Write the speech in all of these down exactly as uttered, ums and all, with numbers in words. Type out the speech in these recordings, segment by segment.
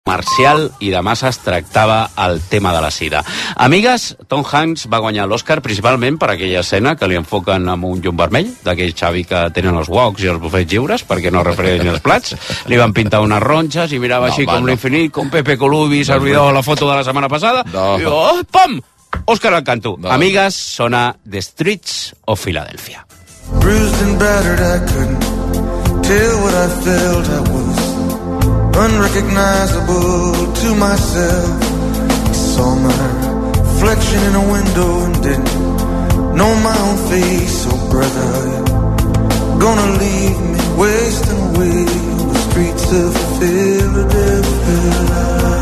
marcial i de masses tractava el tema de la sida. Amigues, Tom Hanks va guanyar l'Oscar principalment per aquella escena que li enfoquen amb un llum vermell, d'aquell Xavi que tenen els woks i els bufets lliures perquè no refreguen els plats. Li van pintar unes ronxes i mirava no, així va, com no. l'infinit, com Pepe Colubi, servidor de la foto de la setmana passada. No. I oh, pam! Òscar al canto. No. Amigues, sona The Streets of Philadelphia. Bruised and battered, I couldn't tell what I felt. I was unrecognizable to myself. I saw my reflection in a window and didn't know my own face. Oh brother, you're gonna leave me wasting away on the streets of Philadelphia.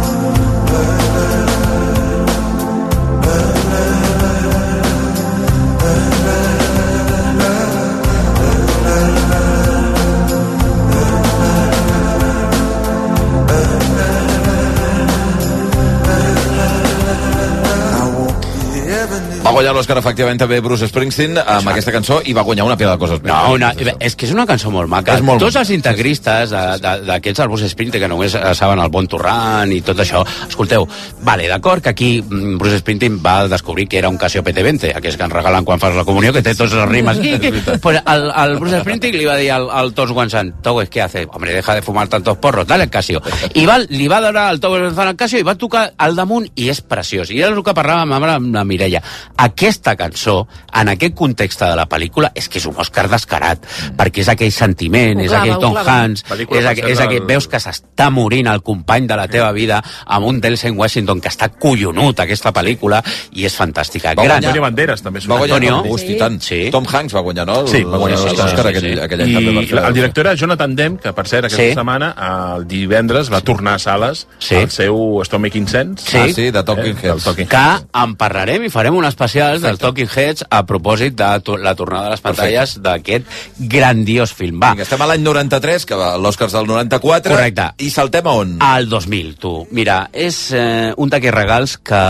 Va guanyar l'Oscar, efectivament, també Bruce Springsteen amb Exacte. aquesta cançó i va guanyar una pila de coses. No, una, és que és una cançó molt maca. Molt Tots els integristes d'aquests del Bruce Springsteen, que només saben el bon torrant i tot això, escolteu, vale, d'acord que aquí Bruce Springsteen va descobrir que era un Casio P T veinte, aquells que ens regalen quan fas la comunió, que té tots les rimes. Pues el, el Bruce Springsteen li va dir al, al Tosh Wansan, Togues, ¿qué hace? Hombre, deja de fumar tantos porros, dale el Casio. I va, li va donar al Togues Wansan el Casio i va tocar al damunt i és preciós. I era el que parlàvem amb la, amb la Mireia. Aquesta cançó, en aquest context de la pel·lícula, és que és un Òscar descarat, mm. perquè és aquell sentiment, clava, és aquell Tom Hanks, és, aqu és aquell, veus que s'està morint el company de la teva vida amb un Denzel Washington que està collonut aquesta pel·lícula i és fantàstica. Va guanyar Antonio Banderas, també. Va guanyar Antonio, gust, sí. i tant. Sí. Tom Hanks va guanyar, no? Sí, va guanyar l'Òscar sí, sí, sí. aquell any també. I el director era Jonathan Demme, que per cert aquesta sí. setmana, el divendres, va tornar a sales sí. el seu Stone Making Sense. Sí, ah, sí de Talking eh, Heads. Talking que en parlarem i farem un especial dels Talking Heads a propòsit de la tornada a les pantalles d'aquest grandiós film. Va. Vinga, estem a l'any noranta-tres, que va l'Òscars del noranta-quatre. Correcte. I saltem a on? Al dos mil, tu. Mira, és eh, un d'aquests regals que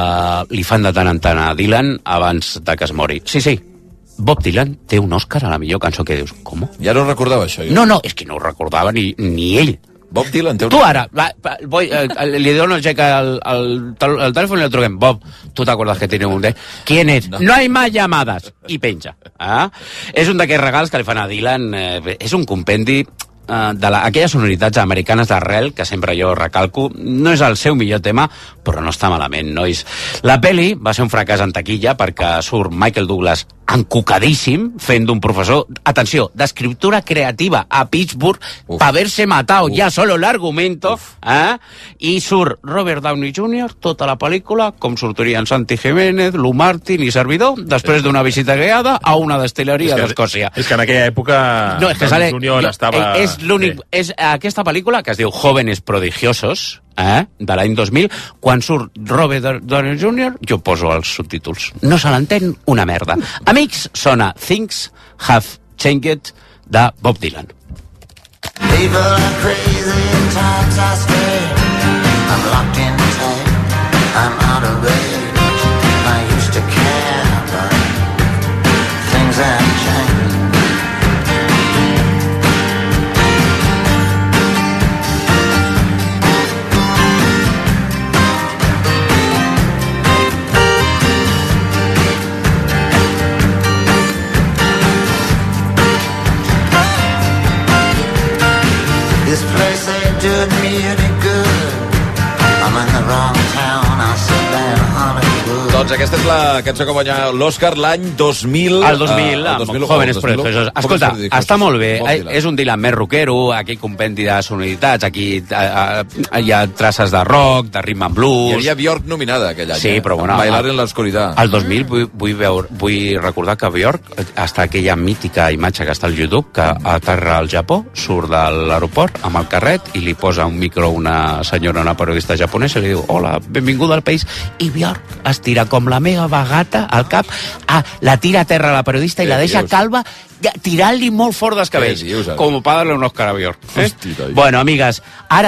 li fan de tant en tant a Dylan abans de que es mori. Sí, sí. Bob Dylan té un Òscar a la millor cançó. Que dius, com? Ja no recordava això. Jo. No, no, és que no ho recordava ni, ni ell. Bob Dylan té un... Tu ara, va, va, voy, eh, li dono el check al, al, al teléfono y le truquen. Bob, ¿tú te acuerdas que tiene un de... ¿Quién es? No, no hay más llamadas. I penja. Ah? És un d'aquests regals que li fan a Dylan. Eh, és un compendi eh, de la, aquelles sonoritats americanes d'arrel, que sempre jo recalco. No és el seu millor tema, però no està malament, nois. La peli va ser un fracàs en taquilla perquè surt Michael Douglas encucadíssim, fent d'un professor, atenció, d'escriptura creativa a Pittsburgh, per haver-se matado ja solo l'argumento, eh? I surt Robert Downey júnior, tota la pel·lícula, com sortirien Santi Jiménez, Lou Martin i servidor, després d'una visita guiada a una destileria d'Escòcia. És que en aquella època no, és que sale, júnior jo, estava... És l'únic... És aquesta pel·lícula, que es diu Jóvenes Prodigiosos, Eh? de l'any dos mil, quan surt Robert Downey júnior, jo poso els subtítols. No se l'entén una merda. Amics, sona Things Have Changed de Bob Dylan. People are crazy in times I stay. I'm locked in tight. I'm out of range. I used to care, but things have changed. This place ain't doing me any good. I'm in the wrong town, I'll sit there in Hollywood. Doncs aquesta és la cançó que guanya l'Òscar l'any dos mil. El dos mil, uh, amb Jóvenes Prodigiosos. Escolta, està molt bé. És un Dylan més rockero, aquí compendi de sonoritats, aquí uh, uh, hi ha traces de rock, de rhythm and blues. Hi havia Björk nominada aquell any. Sí, però bueno... Bailar en l'oscuritat. El dos mil vull, vull, veure, vull recordar que Björk, està aquella mítica imatge que està al YouTube, que aterra al Japó, surt de l'aeroport amb el carret i li posa un micro a una senyora, una periodista japonesa, i li diu, hola, benvinguda al país, i Björk es tira com la meva vagata al cap, ah, la tira a terra la periodista i la deixa calva, tirant-li molt fort dels cabells, com per darle un Òscar a Björk. Eh? Bueno, amigues, ara vinc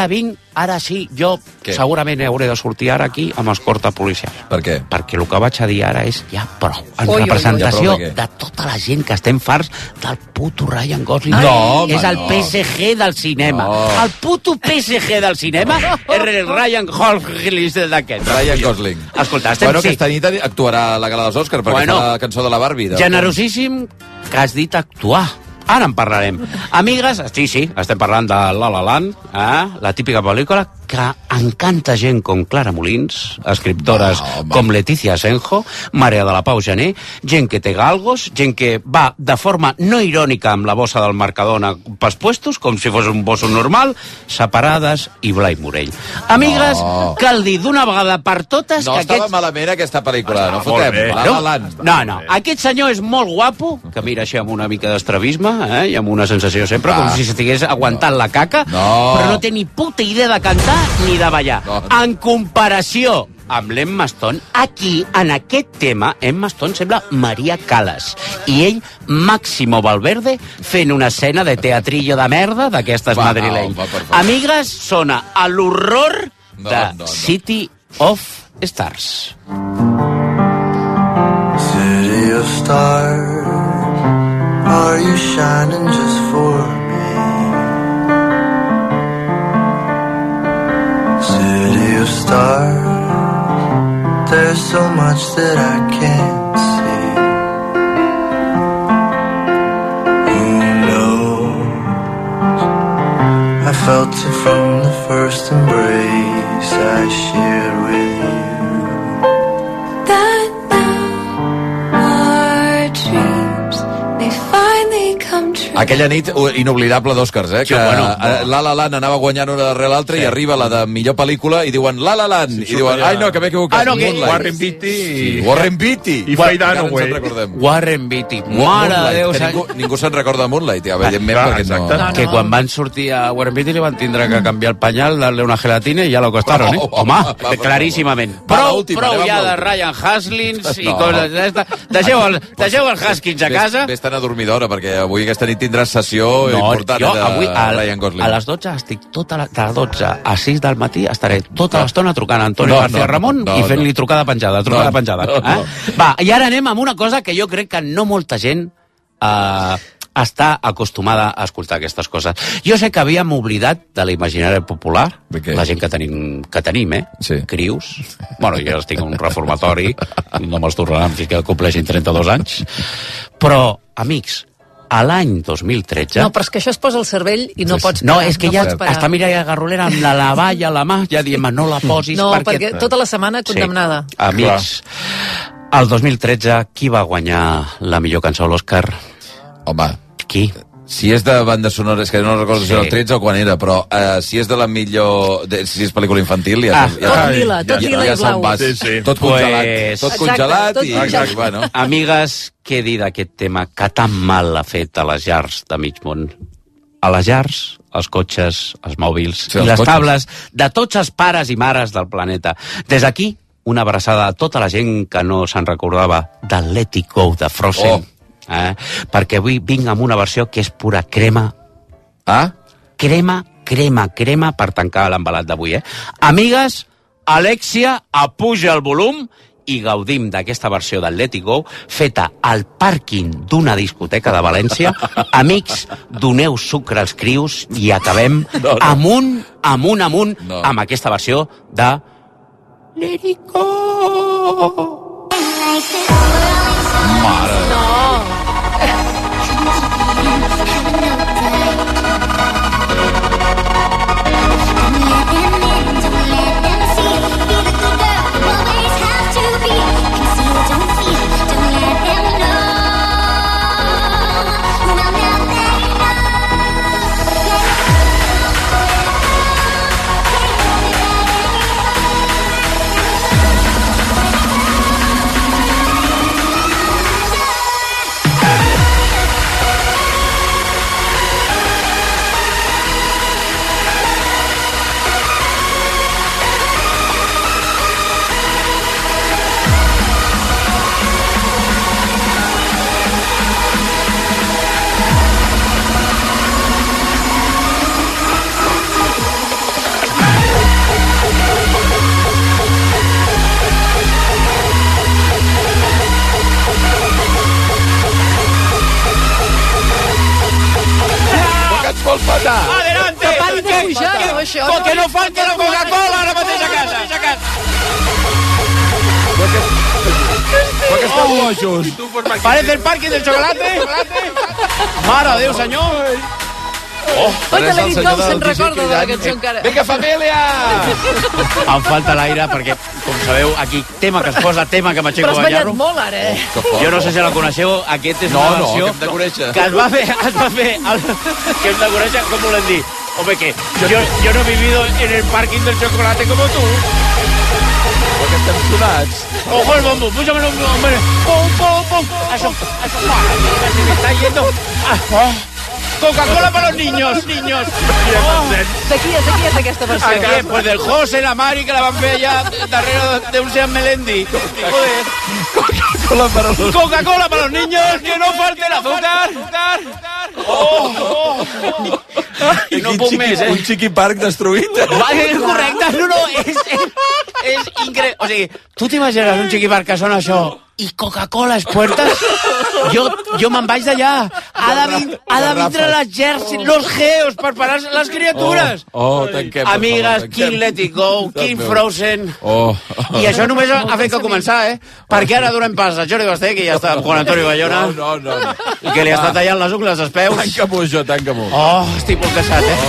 ara sí, jo Què? segurament hauré de sortir ara aquí amb escorta policial. Per què? Perquè el que vaig a dir ara és ja prou. En Ui, ui, representació ui. Ja prou de què? de tota la gent que estem farts del puto Ryan Gosling. No, home, és el no. P S G del cinema. No. El puto P S G del cinema és el Ryan Gosling d'aquest. Ryan Gosling. Escolta, estem... Bueno, sí. aquesta nit actuarà a la gala dels Oscars, perquè Bueno, fa la cançó de la Barbie. De... Generosíssim que has dit actuar. Ara en parlarem. Amigues, sí, sí, estem parlant de La La Land, eh? La típica pel·lícula que encanta gent com Clara Molins, escriptores No, home. com Letícia Asenjo, Maria de la Pau Gené, gent que té galgos, gent que va de forma no irònica amb la bossa del Mercadona pels puestos, com si fos un bosso normal, separades i Blai Morell. Amigues, No. cal dir d'una vegada per totes No que estava aquests... malament aquesta pel·lícula, no Molt fotem. bé. La No, La Land. no, no. Aquest senyor és molt guapo, que mira així amb una mica d'estravisme, eh? I amb una sensació sempre, Va. com si estigués aguantant la caca, No. però no té ni puta idea de cantar ni de ballar. No. En comparació amb l'Emma Stone, aquí, en aquest tema, Emma Stone sembla Maria Callas. I ell, Máximo Valverde, fent una escena de teatrillo de merda d'aquestes Va, madrileny. home, per favor. Amigues, sona a l'horror No, de no, no. City of Stars. City of stars, are you shining just for me? City of stars, there's so much that I can't see. Who knows? I felt it from the first embrace I shared with you. That now our dreams may finally come true. Aquella nit uh, inoblidable d'Oscars, eh? Sí, Que bueno, eh, La La Land anava guanyant una darrere l'altra i arriba la de millor pel·lícula i diuen La La Land. I diuen, ai no, que m'he equivocat. Ah, no, que- Moonlight. Warren Beatty Sí, i... Warren Beatty. I Faye Encara Dunaway. ens en recordem. Warren Beatty. Mare de Moonlight, Déu. que saps? ningú, ningú se'n recorda de Moonlight, ja, evidentment, clar, perquè exacte. no... No, Que quan van sortir a Warren Beatty li van tindre que canviar el pañal, darle una gelatina i ja lo costaron, eh? Oh, Home, va, per claríssimament. favor. Va, Prou, l'última, prou anem ja amb de l'última. Ryan Haslins i No. coses d'aquestes. Deixeu, el, deixeu els Haskins a casa. Vés tan adormidora, perquè avui aquesta nit tindràs sessió important jo de avui a, Ryan Gosling. a les dotze estic tota la, de dotze a sis del matí estaré tota No. l'estona trucant a Antonio No, García no, Ramon no, i fent-li no. trucada penjada, trucada No, penjada. no, no. Eh? Va, i ara anem amb una cosa que jo crec que no molta gent eh, està acostumada a escoltar aquestes coses. Jo sé que havíem oblidat de l'imaginari popular, De què? la gent que tenim, que tenim eh? Sí. Crius. Bueno, jo estic en un reformatori, no me'ls tornaran fins que compleixin trenta-dos anys. Però, amics, a l'any dos mil tretze... No, però és que això es posa al cervell i no Sí, sí. pots No, parar. és que ja pots parar. està Mireia Garrolera amb la lavalla a la mà, ja diem, no la posis No, perquè... perquè tota la setmana condemnada. Sí. Amics, el dos mil tretze, qui va guanyar la millor cançó a l'Òscar? Home, Qui? si és de banda sonora, és que no recordo si Sí. era el tretze o quan era, però uh, si és de la millor... De, si és pel·lícula infantil, ja... Ah, ja, tot ja, lila, tot ja, lila ja i blau. se'n vas. Sí, sí. Tot congelat, Pues- tot Exacte, congelat tot i, congelat. i, bueno... Amigues, què dir d'aquest tema que tan mal l'ha fet a les llars de mig món? A les llars, els cotxes, els mòbils Sí, i els les cotxes. tables de tots els pares i mares del planeta. Des d'aquí, una abraçada a tota la gent que no se'n recordava del Let It Go de Frozen. Oh. Eh? Perquè avui vinc amb una versió que és pura crema, Ah? crema, crema, crema per tancar l'embalat d'avui, eh? Amigues, Alexia, apuja el volum i gaudim d'aquesta versió del Let It Go feta al pàrquing d'una discoteca de València. Amics, doneu sucre als crius i acabem No, no. amunt, amunt, amunt No. amb aquesta versió de Let It Go. Mare de Déu. això. Com que no falti la Coca-Cola ara mateix a casa. A casa. Però que esteu bojos. Parece el parking del chocolate. Mare de Déu, senyor. Oh, Oi, que l'he dit com se'n recorda de la cançó encara. Vinga, família! Em falta l'aire perquè, com sabeu, aquí tema que es posa, tema que m'aixeco Però has a ballat ballar-lo. molt, ara, eh? Jo no sé si la coneixeu, aquest és No, una no, versió que hem de conèixer. que es va fer, es va fer, el, que hem de conèixer, com volem dir? Home, que yo, yo no he vivido en el parking del chocolate como tú. Perquè estem sonats. Ojo el bombo, púsame el bombo. Pum, pum, pum. Eso, eso, se me está yendo. Ah, oh. Coca-Cola para los niños, niños. Oh. De qui és, de qui és aquesta versió? Aquí, pues del José, la Mari, que la van fer allà darrere d'un Sean Melendi. Joder. Coca-Cola para los... Coca-Cola para los niños, que no falte el azúcar. Oh, oh, oh. I no puc més, eh? Un xiqui parc destruït. Vale, és correcte. No, no, és, és, és increïble. O sigui, tu t'imagines un xiqui parc que sona això i Coca-Cola es puertas? Jo, jo me'n vaig d'allà. Ha de, vin, ha de vindre l'exèrcit, los geos, per parar les criatures. Oh, oh tanquem. Amigues, King Let It Go, King Frozen... Oh. I això només ha fet que començar, eh? Perquè ara donem pas a Jordi Basté, que ja està amb Juan Antonio Bayona. No, no, no. I que li està tallant les ungles als peus. Tanca-m'ho jo, tanca-m'ho. Oh, estic molt cansat, eh?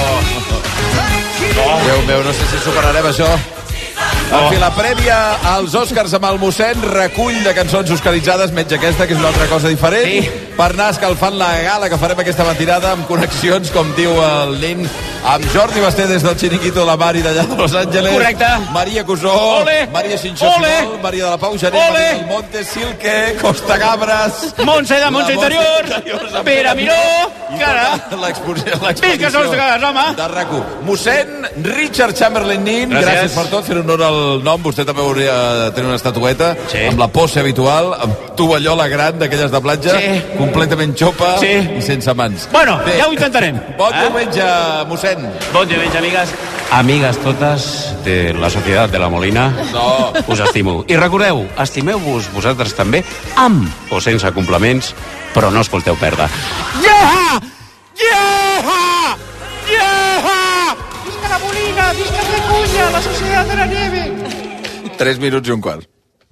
Oh. Déu meu, no sé si superarem això. En fi, la prèvia als Oscars amb el mossèn, recull de cançons oscaritzades, menys aquesta, que és una altra cosa diferent, sí. Per anar escalfant la gala que farem aquesta matinada amb connexions, com diu el nin, amb Jordi Basté des del Chiringuito, la Mari d'allà de Los Angeles. Correcte. Maria Cusó, Ole. Maria Xinxó Simol, Maria de la Pau Gené, Ole. Maria del Monte, Silke, Costa Gabres... Montse de Montse Interior, Pere Miró, cara. L'exposició, Visca sols de cases, home. de R A C u. Mossèn Richard Chamberlain Nin, Gràcies. gràcies per tot, fer honor al nom. Vostè també hauria de tenir una estatueta, sí. Amb la pose habitual, amb tovallola gran d'aquelles de platja, sí. Completament xopa, sí. I sense mans. Bueno, bé. Ja ho intentarem. Bon eh? diumenge, mossèn. Bon diumenge, amigues. Amigues totes de la Societat de la Molina, no. Us estimo. I recordeu, estimeu-vos vosaltres també, amb o sense complements, però no escolteu perdre. Yeah! Yeah! Yeah! Visca la Molina, visca Reculla, la Societat de la Nieve. Tres minuts i un quart.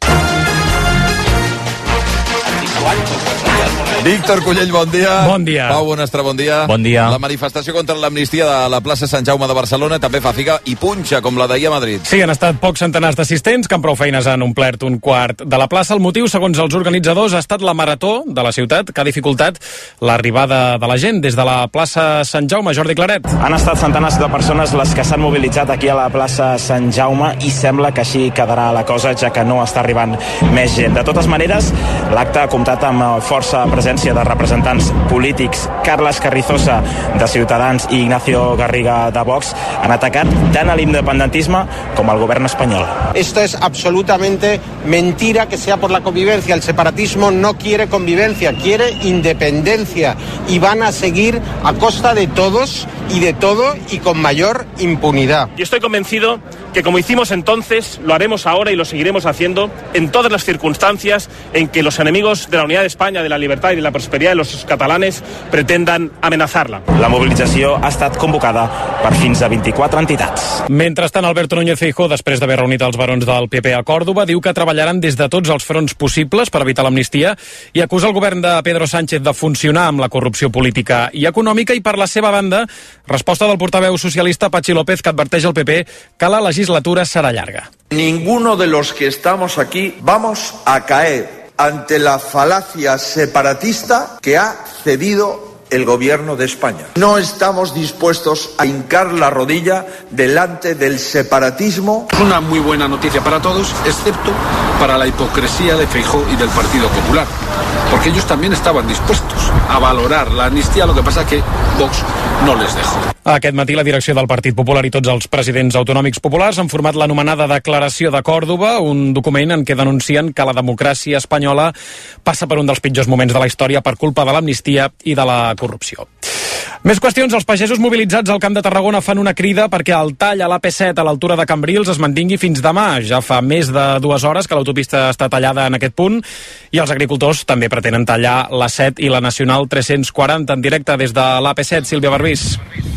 Víctor Cullell, bon dia. Bon dia. Pau Bonestra, bon dia. Bon dia. La manifestació contra l'amnistia de la plaça Sant Jaume de Barcelona també fa figa i punxa, com la d'ahir a Madrid. Sí, han estat pocs centenars d'assistents que amb prou feines han omplert un quart de la plaça. El motiu, segons els organitzadors, ha estat la marató de la ciutat, que ha dificultat l'arribada de la gent des de la plaça Sant Jaume. Jordi Claret. Han estat centenars de persones les que s'han mobilitzat aquí a la plaça Sant Jaume i sembla que així quedarà la cosa, ja que no està arribant més gent. De totes maneres, l'acte ha comptat amb força presència de representants polítics. Carles Carrizosa, de Ciutadans, i Ignacio Garriga, de Vox, han atacat tant a l'independentisme com al govern espanyol. Esto es absolutamente mentira que sea por la convivencia. El separatismo no quiere convivencia, quiere independencia y van a seguir a costa de todos y de todo y con mayor impunidad. Y estoy convencido que, como hicimos entonces, lo haremos ahora y lo seguiremos haciendo en todas las circunstancias en que los enemigos de la unidad de España, de la libertad y de la prosperidad de los catalanes pretendan amenazarla. La mobilització ha estat convocada per fins a vint-i-quatre entitats. Mentrestant, Alberto Núñez Feijóo, després d'haver reunit els barons del P P a Còrdova, diu que treballaran des de tots els fronts possibles per evitar l'amnistia i acusa el govern de Pedro Sánchez de funcionar amb la corrupció política i econòmica. I per la seva banda, resposta del portaveu socialista Patxi López, que adverteix al P P que la legislatura serà llarga. Ninguno de los que estamos aquí vamos a caer ante la falacia separatista que ha cedido el gobierno de España. No estamos dispuestos a hincar la rodilla delante del separatismo. Es una muy buena noticia para todos, excepto para la hipocresía de Feijóo y del Partido Popular, porque ellos también estaban dispuestos a valorar la amnistía, lo que pasa que Vox no les dejó. Aquest matí la direcció del Partit Popular i tots els presidents autonòmics populars han format l'anomenada Declaració de Còrdova, un document en què denuncien que la democràcia espanyola passa per un dels pitjors moments de la història per culpa de l'amnistia i de la corrupció. Més qüestions. Els pagesos mobilitzats al Camp de Tarragona fan una crida perquè el tall a l'A P set a l'altura de Cambrils es mantingui fins demà. Ja fa més de dues hores que l'autopista està tallada en aquest punt i els agricultors també pretenen tallar l'A set i la Nacional tres-cents quaranta en directe des de l'A P set. Sílvia Barbís.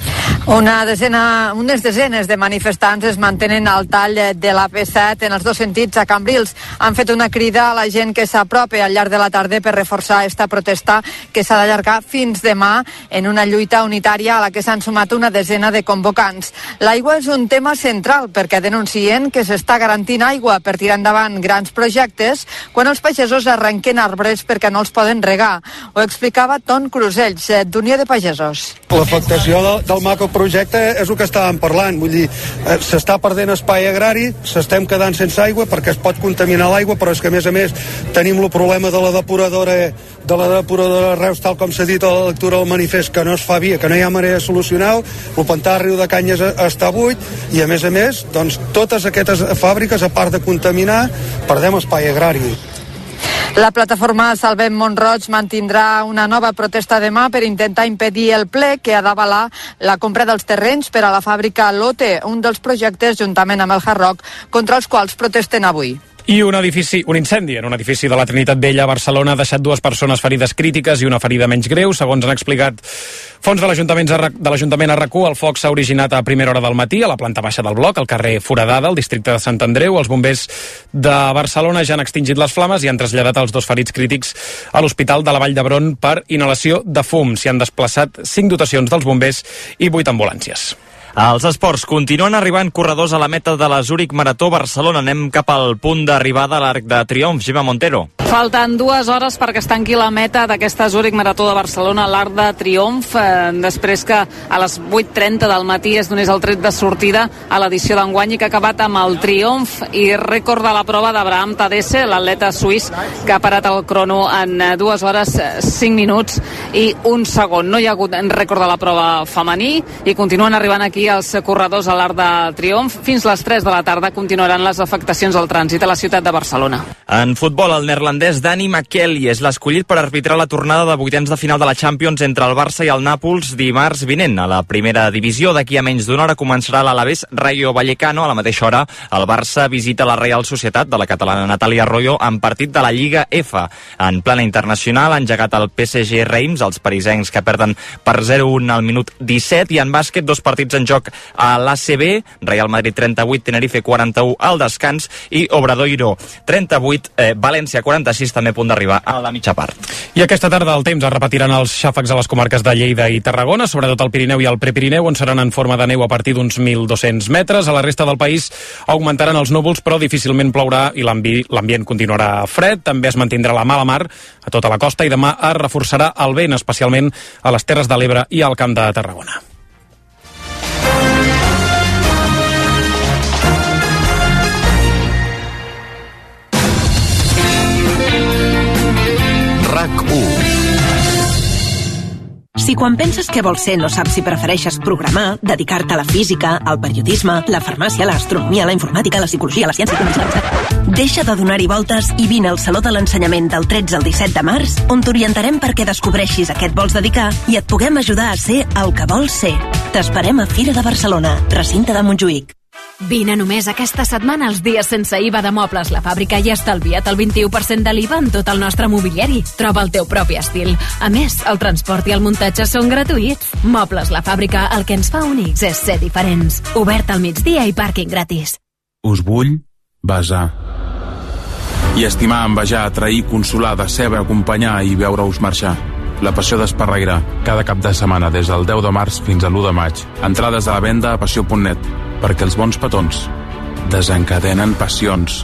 Una desena, unes desenes de manifestants es mantenen al tall de la P set en els dos sentits a Cambrils. Han fet una crida a la gent que s'apropi al llarg de la tarda per reforçar esta protesta que s'ha d'allargar fins demà en una lluita unitària a la que s'han sumat una desena de convocants. L'aigua és un tema central perquè denuncien que s'està garantint aigua per tirar endavant grans projectes quan els pagesos arrenquen arbres perquè no els poden regar. Ho explicava Ton Crusells, d'Unió de Pagesos. L'afectació del, del macroprojecte és el que estàvem parlant, vull dir, eh, s'està perdent espai agrari, s'estem quedant sense aigua perquè es pot contaminar l'aigua, però és que a més a més tenim el problema de la depuradora de la depuradora Reus, tal com s'ha dit a la lectura del manifest, que no es fa via, que no hi ha manera de solucionar-ho, el pantà de Riu de Canyes està buit, i a més a més, doncs, totes aquestes fàbriques, a part de contaminar, perdem espai agrari. La plataforma Salvem Mont-roig mantindrà una nova protesta demà per intentar impedir el ple que ha d'avalar la compra dels terrenys per a la fàbrica Lotte, un dels projectes, juntament amb el Hard Rock, contra els quals protesten avui. I un edifici, un incendi en un edifici de la Trinitat Vella a Barcelona ha deixat dues persones ferides crítiques i una ferida menys greu. Segons han explicat fons de l'Ajuntament de l'Ajuntament a R A C u, el foc s'ha originat a primera hora del matí a la planta baixa del bloc, al carrer Foradada, al districte de Sant Andreu. Els bombers de Barcelona ja han extingit les flames i han traslladat els dos ferits crítics a l'Hospital de la Vall d'Hebron per inhalació de fum. S'hi han desplaçat cinc dotacions dels bombers i vuit ambulàncies. Als esports, continuen arribant corredors a la meta de la Zurich Marató Barcelona. Anem cap al punt d'arribada a l'Arc de Triomf. Gemma Montero. Falten dues hores perquè es tanqui la meta d'aquesta Zurich Marató de Barcelona a l'Arc de Triomf, eh, després que a les vuit trenta del matí es donés el tret de sortida a l'edició d'enguany i que ha acabat amb el triomf i rècord de la prova d'Abraham Tadesse, l'atleta suís que ha parat el crono en dues hores, cinc minuts i un segon. No hi ha hagut rècord de la prova femení i continuen arribant aquí els corredors a l'Arc de Triomf. Fins les tres de la tarda continuaran les afectacions al trànsit a la ciutat de Barcelona. En futbol, el neerlandès Dani McKelly és l'escollit per arbitrar la tornada de vuitens de final de la Champions entre el Barça i el Nàpols dimarts vinent. A la primera divisió, d'aquí a menys d'una hora, començarà l'Alavés Rayo Vallecano. A la mateixa hora, el Barça visita la Real Societat de la catalana Natalia Arroyo en partit de la Lliga F. En plana internacional, han engegat el P S G Reims, els parisencs que perden per zero a un al minut disset, i en bàsquet, dos partits en joc a l'A C B, Real Madrid trenta-vuit, Tenerife quaranta-u al descans i Obradoiro trenta-vuit, eh, València quaranta-sis, també a punt d'arribar a la mitja part. I aquesta tarda al temps es repetiran els xàfecs a les comarques de Lleida i Tarragona, sobretot al Pirineu i al Prepirineu, on seran en forma de neu a partir d'uns mil dos-cents metres. A la resta del país augmentaran els núvols, però difícilment plourà i l'ambient continuarà fred. També es mantindrà la mala mar a tota la costa i demà es reforçarà el vent, especialment a les Terres de l'Ebre i al Camp de Tarragona. R A C u. Si quan penses què vols ser no saps si prefereixes programar, dedicar-te a la física, al periodisme, la farmàcia, la gastronomia, la informàtica, la psicologia, la ciència... Deixa de donar-hi voltes i vine al Saló de l'Ensenyament del tretze al disset de març, on t'orientarem perquè descobreixis a què et vols dedicar i et puguem ajudar a ser el que vols ser. T'esperem a Fira de Barcelona, recinte de Montjuïc. Vine només aquesta setmana als dies sense I V A de Mobles La Fàbrica i estalvia't el vint-i-u per cent de l'I V A en tot el nostre mobiliari. Troba el teu propi estil. A més, el transport i el muntatge són gratuïts. Mobles La Fàbrica, el que ens fa únics és ser diferents. Obert al migdia i pàrquing gratis. Us vull besar. I estimar, envejar, atrair, consolar, decebre, acompanyar i veure-us marxar. La passió d'Esparreguera, cada cap de setmana des del deu de març fins a l'u de maig. Entrades a la venda a passió punt net, perquè els bons petons desencadenen passions.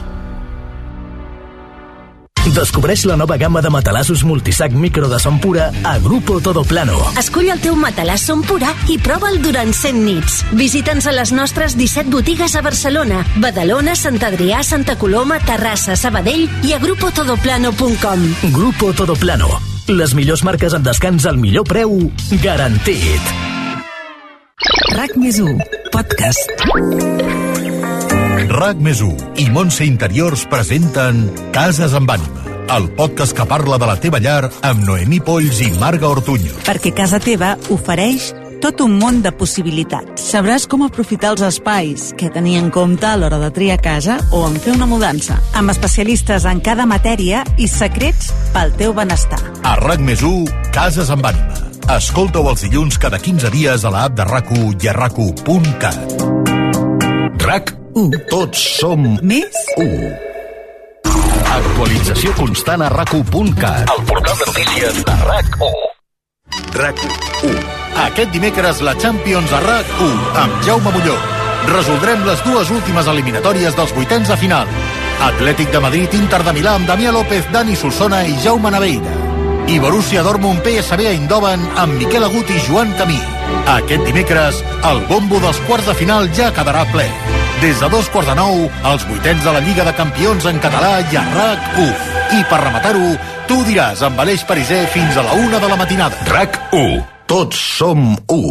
Descobreix la nova gamma de matalassos multisac micro de son pura a Grupo Todo Plano. Escull el teu matalàs son pura i prova'l durant cent nits. Visita'ns a les nostres disset botigues a Barcelona, Badalona, Sant Adrià, Santa Coloma, Terrassa, Sabadell i a grupo todo plano punt com. Grupo Todo Plano. Les millors marques en descans al millor preu garantit. R A C més u, podcast. R A C més u i Montse Interiors presenten Cases amb ànima, el podcast que parla de la teva llar amb Noemí Polls i Marga Ortuño. Perquè casa teva ofereix tot un món de possibilitats. Sabràs com aprofitar els espais, què tenir en compte a l'hora de triar casa o en fer una mudança, amb especialistes en cada matèria i secrets pel teu benestar. A R A C més u, Cases amb ànima, Escolta-ho els dilluns cada quinze dies a l'app de RAC-U i a rac u punt cat. RAC-U. Tots som més u. Actualització constant a rac u punt cat. El portal de notícies de RAC-U. RAC-U. Aquest dimecres la Champions a RAC-U amb Jaume Molló. Resoldrem les dues últimes eliminatòries dels vuitens de final. Atlètic de Madrid, Inter de Milà amb Damià López, Dani Solsona i Jaume Naveira. I Borussia Dortmund P S V Eindhoven amb Miquel Agut i Joan Camí. Aquest dimecres, el bombo dels quarts de final ja quedarà ple. Des de dos quarts de nou, els vuitens de la Lliga de Campions en català i a RAC-U. I per rematar-ho, tu diràs amb Aleix Pariser fins a la una de la matinada. RAC-U. Tots som u.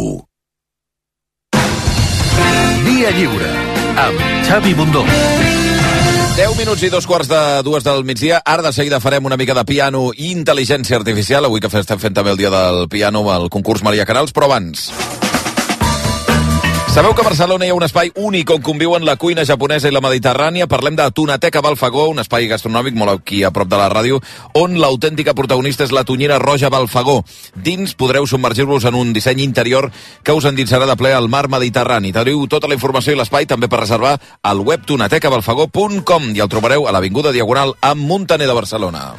Via Lliure, amb Xavi Bundó. deu minuts i dos quarts de dues del migdia. Ara de seguida farem una mica de piano i intel·ligència artificial. Avui que estem fent també el dia del piano al concurs Maria Canals, però abans... Sabeu que a Barcelona hi ha un espai únic on conviuen la cuina japonesa i la mediterrània? Parlem de Tunateca Balfagó, un espai gastronòmic molt aquí a prop de la ràdio, on l'autèntica protagonista és la tonyina roja Balfagó. Dins podreu submergir-vos en un disseny interior que us endinsarà de ple al mar Mediterrani. Teniu tota la informació i l'espai també per reservar al web tunateca balfagó punt com i el trobareu a l'Avinguda Diagonal amb Muntaner de Barcelona.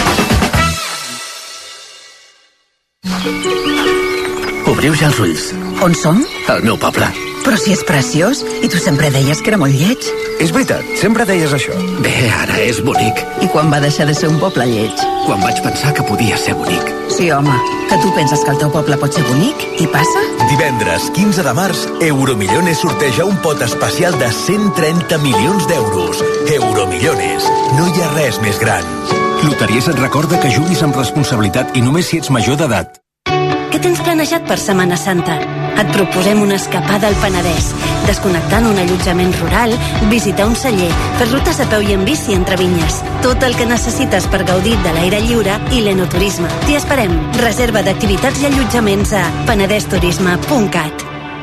Obriu ja els ulls. On som? Al meu poble. Però si és preciós, i tu sempre deies que era molt lleig. És veritat, sempre deies això. Bé, ara és bonic. I quan va deixar de ser un poble lleig? Quan vaig pensar que podia ser bonic. Sí, home, que tu penses que el teu poble pot ser bonic, i passa? Divendres, quinze de març, Euromillones sorteja un pot especial de cent trenta milions d'euros. Euromillones, no hi ha res més gran. Loteries et recorda que juguis amb responsabilitat i només si ets major d'edat. Què tens planejat per Setmana Santa? Et proposem una escapada al Penedès, desconnectant un allotjament rural, visitar un celler, fer rutes a peu i en bici entre vinyes. Tot el que necessites per gaudir de l'aire lliure i l'enoturisme. T'hi esperem. Reserva d'activitats i allotjaments a penedesturisme punt cat.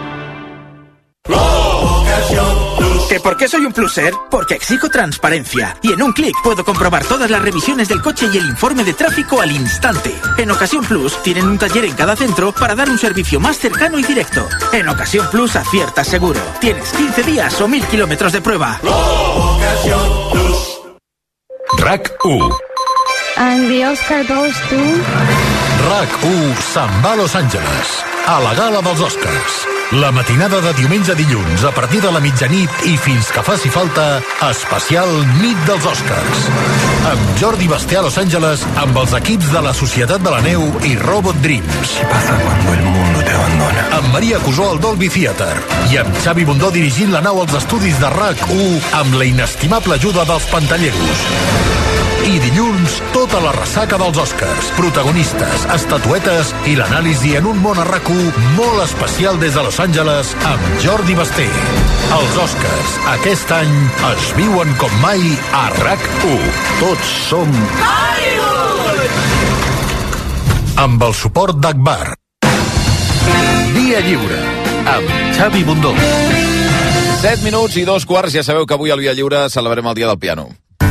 ¿Que por qué soy un pluser? Porque exijo transparencia. Y en un clic puedo comprobar todas las revisiones del coche y el informe de tráfico al instante. En Ocasión Plus tienen un taller en cada centro para dar un servicio más cercano y directo. En Ocasión Plus acierta seguro. Tienes quince días o mil kilómetros de prueba. RAC-U. And the Oscar goes to... RAC-U se'n va a Los Angeles, a la gala dels Oscars. La matinada de diumenge a dilluns, a partir de la mitjanit i fins que faci falta, especial Nit dels Oscars. Amb Jordi Basté a Los Angeles, amb els equips de la Societat de la Neu i Robot Dreams. ¿Qué pasa cuando el mundo te abandona? Amb Maria Cusó al Dolby Theatre. I amb Xavi Bundó dirigint la nau als estudis de RAC-U amb la inestimable ajuda dels pantalleros. I dilluns, tota la ressaca dels Oscars, protagonistes, estatuetes i l'anàlisi en un món a RAC-U molt especial des de Los Angeles amb Jordi Basté. Els Oscars, aquest any, es viuen com mai a RAC-U. Tots som... Hollywood! Amb el suport d'Akbar. Via Lliure, amb Xavi Bundó. set minuts i dos quarts, ja sabeu que avui al Via Lliure celebrem el dia del piano.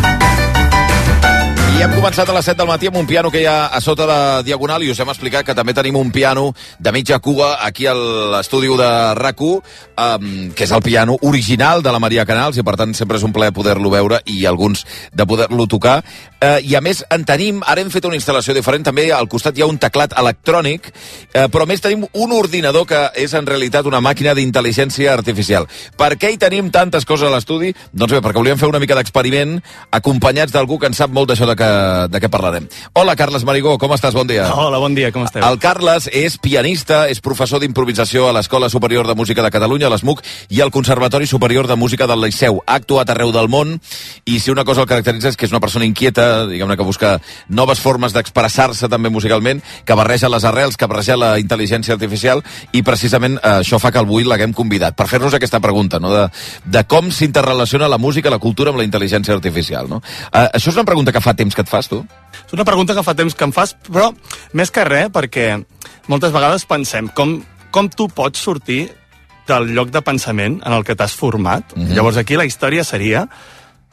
I hem començat a les set del matí amb un piano que hi ha a sota de Diagonal i us hem explicat que també tenim un piano de mitja cua aquí a l'estudi de RAC-U, um, que és el piano original de la Maria Canals i per tant sempre és un plaer poder-lo veure i alguns de poder-lo tocar. Uh, I a més en tenim, ara hem fet una instal·lació diferent, també al costat hi ha un teclat electrònic, uh, però a més tenim un ordinador que és en realitat una màquina d'intel·ligència artificial. Per què hi tenim tantes coses a l'estudi? Doncs bé, perquè volíem fer una mica d'experiment acompanyats d'algú que en sap molt d'això de que, de què parlarem. Hola, Carles Marigó, com estàs? Bon dia. Hola, bon dia, com esteu? El Carles és pianista, és professor d'improvisació a l'Escola Superior de Música de Catalunya, a l'ESMUC, i al Conservatori Superior de Música del Liceu. Ha actuat arreu del món, i si una cosa el caracteritza és que és una persona inquieta, diguem-ne que busca noves formes d'expressar-se també musicalment, que barreja les arrels, que barreja la intel·ligència artificial, i precisament eh, això fa que avui l'haguem convidat, per fer-nos aquesta pregunta, no? de, de com s'interrelaciona la música, la cultura amb la intel·ligència artificial. No? Eh, això és una pregunta que fa temps que et fas, tu? És una pregunta que fa temps que em fas, però més que res, perquè moltes vegades pensem com, com tu pots sortir del lloc de pensament en el que t'has format. Mm-hmm. Llavors aquí la història seria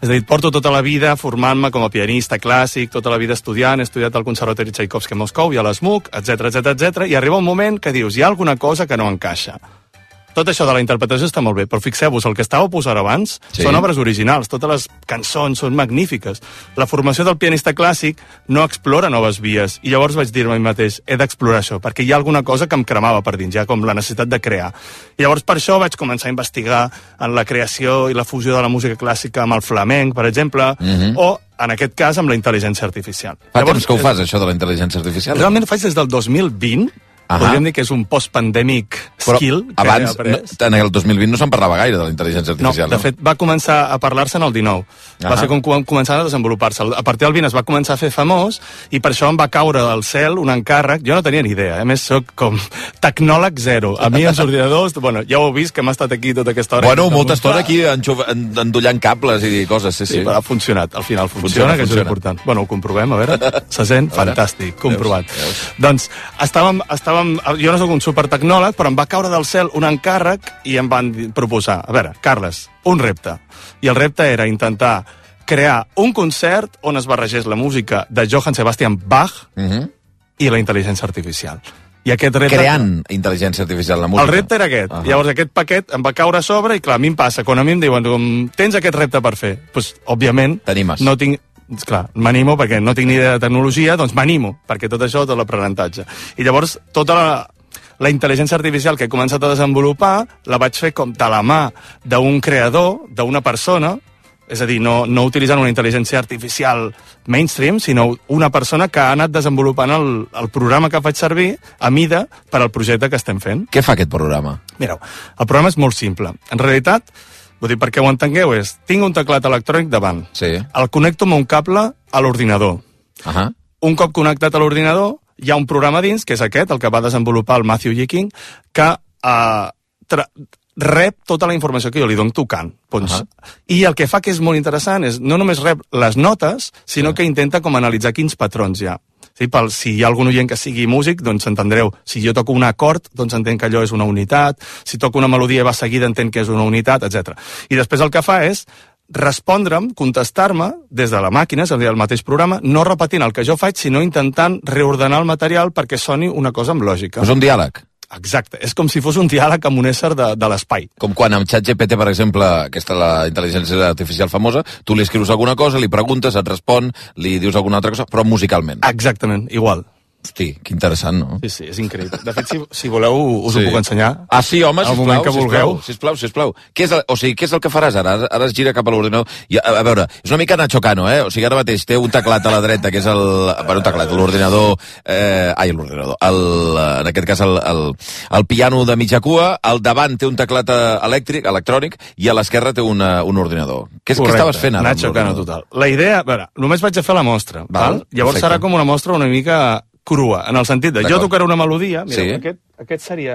És a dir, porto tota la vida formant-me com a pianista clàssic, tota la vida estudiant, he estudiat al Conservatori Tchaikovsky a Moscou i a l'ESMUC, etcètera, etcètera, etcètera, i arriba un moment que dius, hi ha alguna cosa que no encaixa. Tot això de la interpretació està molt bé, però fixeu-vos, el que estava posant abans sí. són obres originals, totes les cançons són magnífiques. La formació del pianista clàssic no explora noves vies, i llavors vaig dir-me a mi mateix, he d'explorar això, perquè hi ha alguna cosa que em cremava per dins, ja com la necessitat de crear. I llavors per això vaig començar a investigar en la creació i la fusió de la música clàssica amb el flamenc, per exemple, mm-hmm. o en aquest cas amb la intel·ligència artificial. Fa llavors, temps que ho fas, això de la intel·ligència artificial? Realment ho faig des del dos mil vint, Uh-huh. Podríem dir que és un post-pandemic skill que abans, he après. No, en el dos mil vint no se'n parlava gaire de la intel·ligència artificial. No, de no? fet, va començar a parlar-se en el dinou. Uh-huh. Va ser com començar a desenvolupar-se. A partir del vint es va començar a fer famós i per això em va caure del cel un encàrrec. Jo no tenia ni idea, a més soc com tecnòleg zero. A mi els ordinadors, bueno, ja ho heu vist que m'ha estat aquí tota aquesta hora. Bueno, molta estona aquí endollant cables i coses, sí, sí. Sí, però ha funcionat, al final funciona, funciona que funciona. Això és important. Bueno, ho comprovem, a veure, se sent? Fantàstic, comprovat. Veus, veus. Doncs estàvem, estàvem jo no sóc un supertecnòleg, però em va caure del cel un encàrrec i em van proposar, a veure, Carles, un repte. I el repte era intentar crear un concert on es barregés la música de Johann Sebastian Bach uh-huh. i la intel·ligència artificial. I aquest repte... Creant intel·ligència artificial, la música. El repte era aquest. Uh-huh. Llavors aquest paquet em va caure a sobre i clar, a mi em passa, quan a mi em diuen tens aquest repte per fer, doncs, òbviament, T'animes. no tinc... Clar, m'animo perquè no tinc ni idea de tecnologia, doncs m'animo, perquè tot això, tot l'aprenentatge. I llavors, tota la, la intel·ligència artificial que he començat a desenvolupar, la vaig fer com de la mà d'un creador, d'una persona, és a dir, no, no utilitzant una intel·ligència artificial mainstream, sinó una persona que ha anat desenvolupant el, el programa que faig servir a mida per al projecte que estem fent. Què fa aquest programa? Mireu, el programa és molt simple. En realitat, vull dir, perquè ho entengueu, és, tinc un teclat electrònic davant, sí. el connecto amb un cable a l'ordinador. Uh-huh. Un cop connectat a l'ordinador, hi ha un programa dins, que és aquest, el que va desenvolupar el Matthew Yiking, que uh, tra- rep tota la informació que jo li dono tocant. Doncs. Uh-huh. I el que fa que és molt interessant és, no només rep les notes, sinó que intenta com analitzar quins patrons hi ha. Sí, pel, si hi ha algun oient que sigui músic, doncs entendreu. Si jo toco un acord, doncs entenc que allò és una unitat. Si toco una melodia i va seguida, entenc que és una unitat, etcètera. I després el que fa és respondre'm, contestar-me des de la màquina, és a dir, el mateix programa, no repetint el que jo faig, sinó intentant reordenar el material perquè soni una cosa amb lògica. És un diàleg. Exacte, és com si fos un diàleg amb un ésser de, de l'espai. Com quan amb ChatGPT, per exemple, aquesta la intel·ligència artificial famosa, tu li escrius alguna cosa, li preguntes, et respon, li dius alguna altra cosa, però musicalment. Exactament, igual. Hosti, que interessant, no? Sí, sí, és increïble. De fet, si, si voleu, us sí. ho puc ensenyar. Ah, sí, home, sisplau, que sisplau, sisplau, sisplau. Què és el, o sigui, què és el que faràs ara? Ara es gira cap a l'ordinador. I, a, a veure, és una mica Nacho Cano, eh? O sigui, ara mateix té un teclat a la dreta, que és el... Bueno, un teclat, l'ordinador... Eh, ai, l'ordinador. El, en aquest cas, el, el, el piano de mitja cua. Al davant té un teclat elèctric, electrònic, i a l'esquerra té una, un ordinador. Què, què estaves fent ara? Nacho Cano total. La idea... A veure, només vaig a fer la mostra, val? val? Llavors perfecte. Serà com una mostra una mica... crua, en el sentit de jo tocaré una melodia, mira, sí. aquest, aquest seria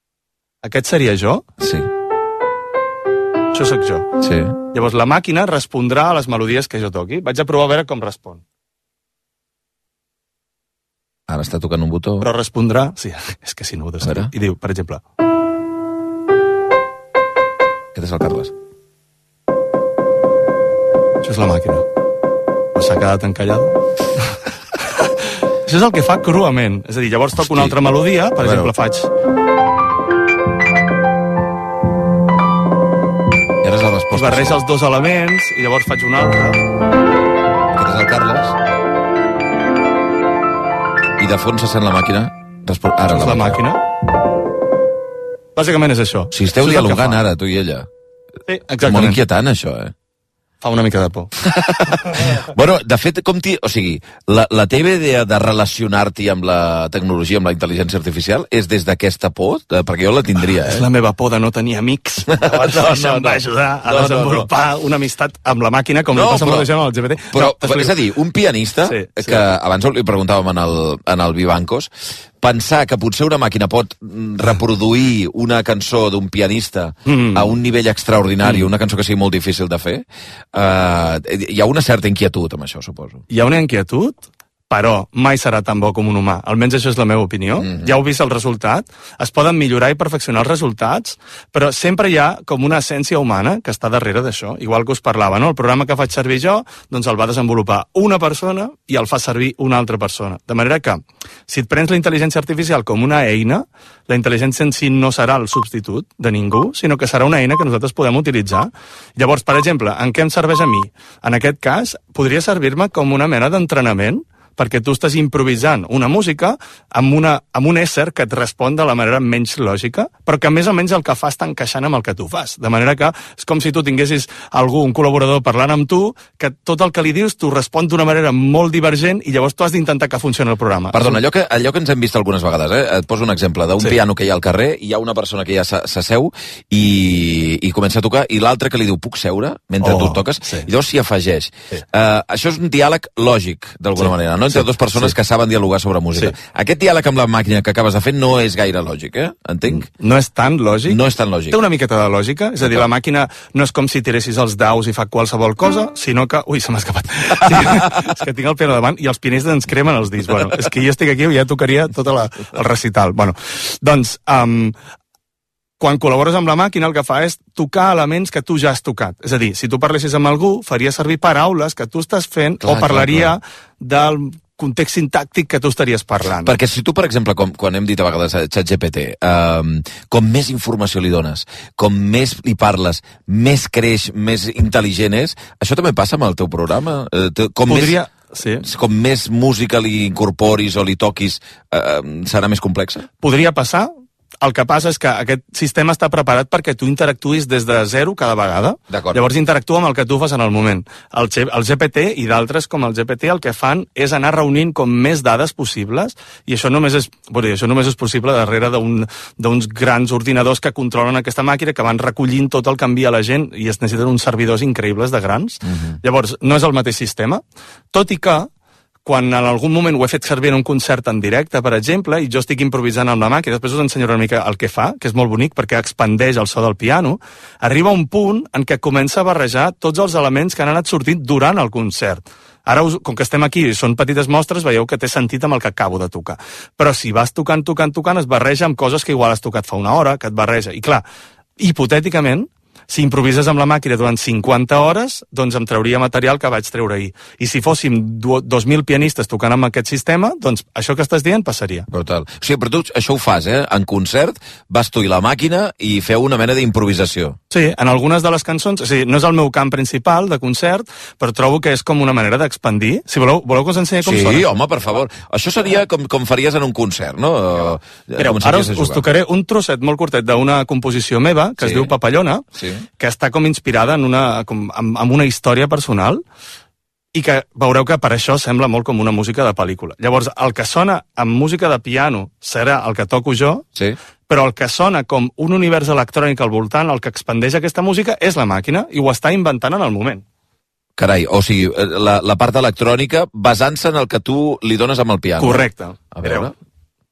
aquest seria jo, sí. això sóc jo. Sí. Llavors la màquina respondrà a les melodies que jo toqui. Vaig a provar a veure com respon. Ara està tocant un botó. Però respondrà... Sí, és que si no ho de saber. I diu, per exemple... Aquest és el Carles. Això és la màquina. Però s'ha quedat encallada. Això és el que fa cruament. És a dir, llavors toco una altra melodia, per bueno. exemple, faig... I ara és la resposta. I barreja els dos elements, i llavors faig una altra. Aquest és el Carles. I de fons se sent la màquina. Respon... Ara és la, la màquina. Bàsicament és això. Si esteu això dialogant ara, tu i ella. Sí, exactament. Molt inquietant, això, eh? Fa una mica de por. Bueno, de fet, com t'hi... O sigui, la, la teva idea de relacionar-t'hi amb la tecnologia, amb la intel·ligència artificial, és des d'aquesta por? Perquè jo la tindria, eh? És la meva por de no tenir amics. Llavors, no, no, em va ajudar a no, desenvolupar no, no. una amistat amb la màquina, com no, li passa però, amb el G P T. Però, no, és a dir, un pianista, sí, sí. que abans li preguntàvem en el, en el Vivancos, pensar que potser una màquina pot reproduir una cançó d'un pianista mm. a un nivell extraordinari, mm. una cançó que sigui molt difícil de fer, uh, hi ha una certa inquietud amb això, suposo. Hi ha una inquietud però mai serà tan bo com un humà. Almenys això és la meva opinió. Mm-hmm. Ja heu vist el resultat. Es poden millorar i perfeccionar els resultats, però sempre hi ha com una essència humana que està darrere d'això. Igual que us parlava, no? El programa que faig servir jo, doncs el va desenvolupar una persona i el fa servir una altra persona. De manera que, si et prens la intel·ligència artificial com una eina, la intel·ligència en si no serà el substitut de ningú, sinó que serà una eina que nosaltres podem utilitzar. Llavors, per exemple, en què em serveix a mi? En aquest cas, podria servir-me com una mena d'entrenament perquè tu estàs improvisant una música amb, una, amb un ésser que et respon de la manera menys lògica, però que més o menys el que fa està encaixant amb el que tu fas. De manera que és com si tu tinguessis algú, un col·laborador parlant amb tu, que tot el que li dius tu respon d'una manera molt divergent i llavors tu has d'intentar que funcioni el programa. Perdona, allò que, allò que ens hem vist algunes vegades, eh? Et poso un exemple d'un sí. piano que hi ha al carrer, hi ha una persona que ja s'asseu i, i comença a tocar, i l'altre que li diu, puc seure? Mentre oh, tu toques, sí. i llavors s'hi afegeix. Sí. Uh, això és un diàleg lògic, d'alguna sí. manera, no? Entre sí. dues persones sí. que saben dialogar sobre música. Sí. Aquest diàleg amb la màquina que acabes de fer no és gaire lògic, eh? Entenc? No és tan lògic? No és tan lògic. Té una miqueta de lògica, és a dir, la màquina no és com si tiressis els daus i fa qualsevol cosa, sinó que... Ui, se m'ha escapat. Sí, és que tinc el piano davant i els pianistes ens cremen els discs. Bueno, és que jo estic aquí i ja tocaria tot la, el recital. Bueno, doncs... Um, quan col·labores amb la màquina, el que fa és tocar elements que tu ja has tocat. És a dir, si tu parlessis amb algú, faria servir paraules que tu estàs fent clar, o parlaria clar, clar. del context sintàctic que tu estaries parlant. Perquè si tu, per exemple, com, quan hem dit a vegades a ChatGPT, um, com més informació li dones, com més li parles, més creix, més intel·ligent és, això també passa amb el teu programa? Uh, com Podria... Més... Sí. Com més música li incorporis o li toquis, eh, serà més complexa? Podria passar. El que passa és que aquest sistema està preparat perquè tu interactuïs des de zero cada vegada. Llavors interactua amb el que tu fas en el moment. El, G el G P T i d'altres com el G P T el que fan és anar reunint com més dades possibles i això només és, bueno, això només és possible darrere d'uns grans ordinadors que controlen aquesta màquina, que van recollint tot el que envia la gent i es necessiten uns servidors increïbles de grans. Uh-huh. Llavors, no és el mateix sistema, tot i que quan en algun moment ho he fet servir en un concert en directe, per exemple, i jo estic improvisant amb la màquina, després us ensenyaré una mica el que fa, que és molt bonic perquè expandeix el so del piano, arriba un punt en què comença a barrejar tots els elements que han anat sortint durant el concert. Ara, us, com que estem aquí i són petites mostres, veieu que té sentit amb el que acabo de tocar. Però si vas tocant, tocant, tocant, es barreja amb coses que igual has tocat fa una hora, que et barreja. I clar, hipotèticament, si improvises amb la màquina durant cinquanta hores, doncs em trauria material que vaig treure ahir. I si fóssim dos mil pianistes tocant amb aquest sistema, doncs això que estàs dient passaria. Brutal. O sigui, però tu això ho fas, eh? En concert vas tu i la màquina i feu una mena d'improvisació. Sí, en algunes de les cançons, o sigui, no és el meu camp principal de concert, però trobo que és com una manera d'expandir. Si voleu, voleu que us ensenyi com sí, sona? Sí, home, per favor. Això seria com, com faries en un concert, no? Mireu, ara us, us tocaré un trosset molt curtet d'una composició meva, que sí. es diu Papallona, sí. que està com inspirada en una, com, amb, amb una història personal i que veureu que per això sembla molt com una música de pel·lícula. Llavors, el que sona amb música de piano serà el que toco jo, sí. però el que sona com un univers electrònic al voltant, el que expandeix aquesta música, és la màquina i ho està inventant en el moment. Carai, o sigui, la, la part electrònica basant-se en el que tu li dones amb el piano. Correcte. A veure... Mireu.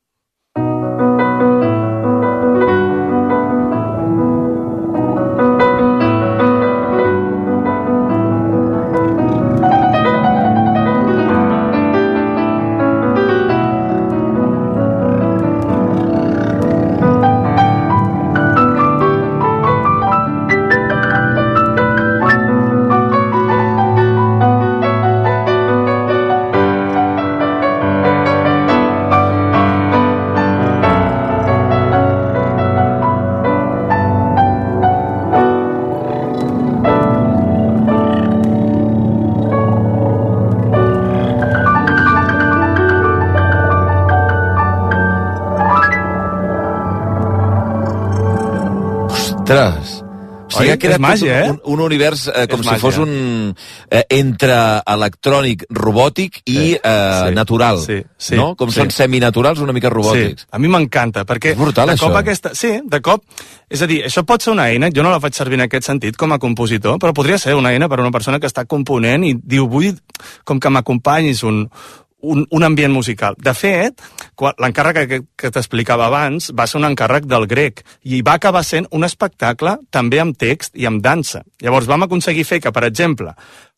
Ostres! O sigui, Oi? que era és màgia, eh? un, un univers eh, com és si màgia. fos un... Eh, entre electrònic, robòtic i sí, eh, sí, natural, sí, sí, no? Com sí. són seminaturals, una mica robòtics. Sí, a mi m'encanta, perquè és brutal, de cop això. aquesta... Sí, de cop... És a dir, això pot ser una eina, jo no la faig servir en aquest sentit com a compositor, però podria ser una eina per a una persona que està component i diu, vull com que m'acompanyis un... Un, un ambient musical. De fet, l'encàrrec que, que t'explicava abans va ser un encàrrec del grec i va acabar sent un espectacle també amb text i amb dansa. Llavors vam aconseguir fer que, per exemple,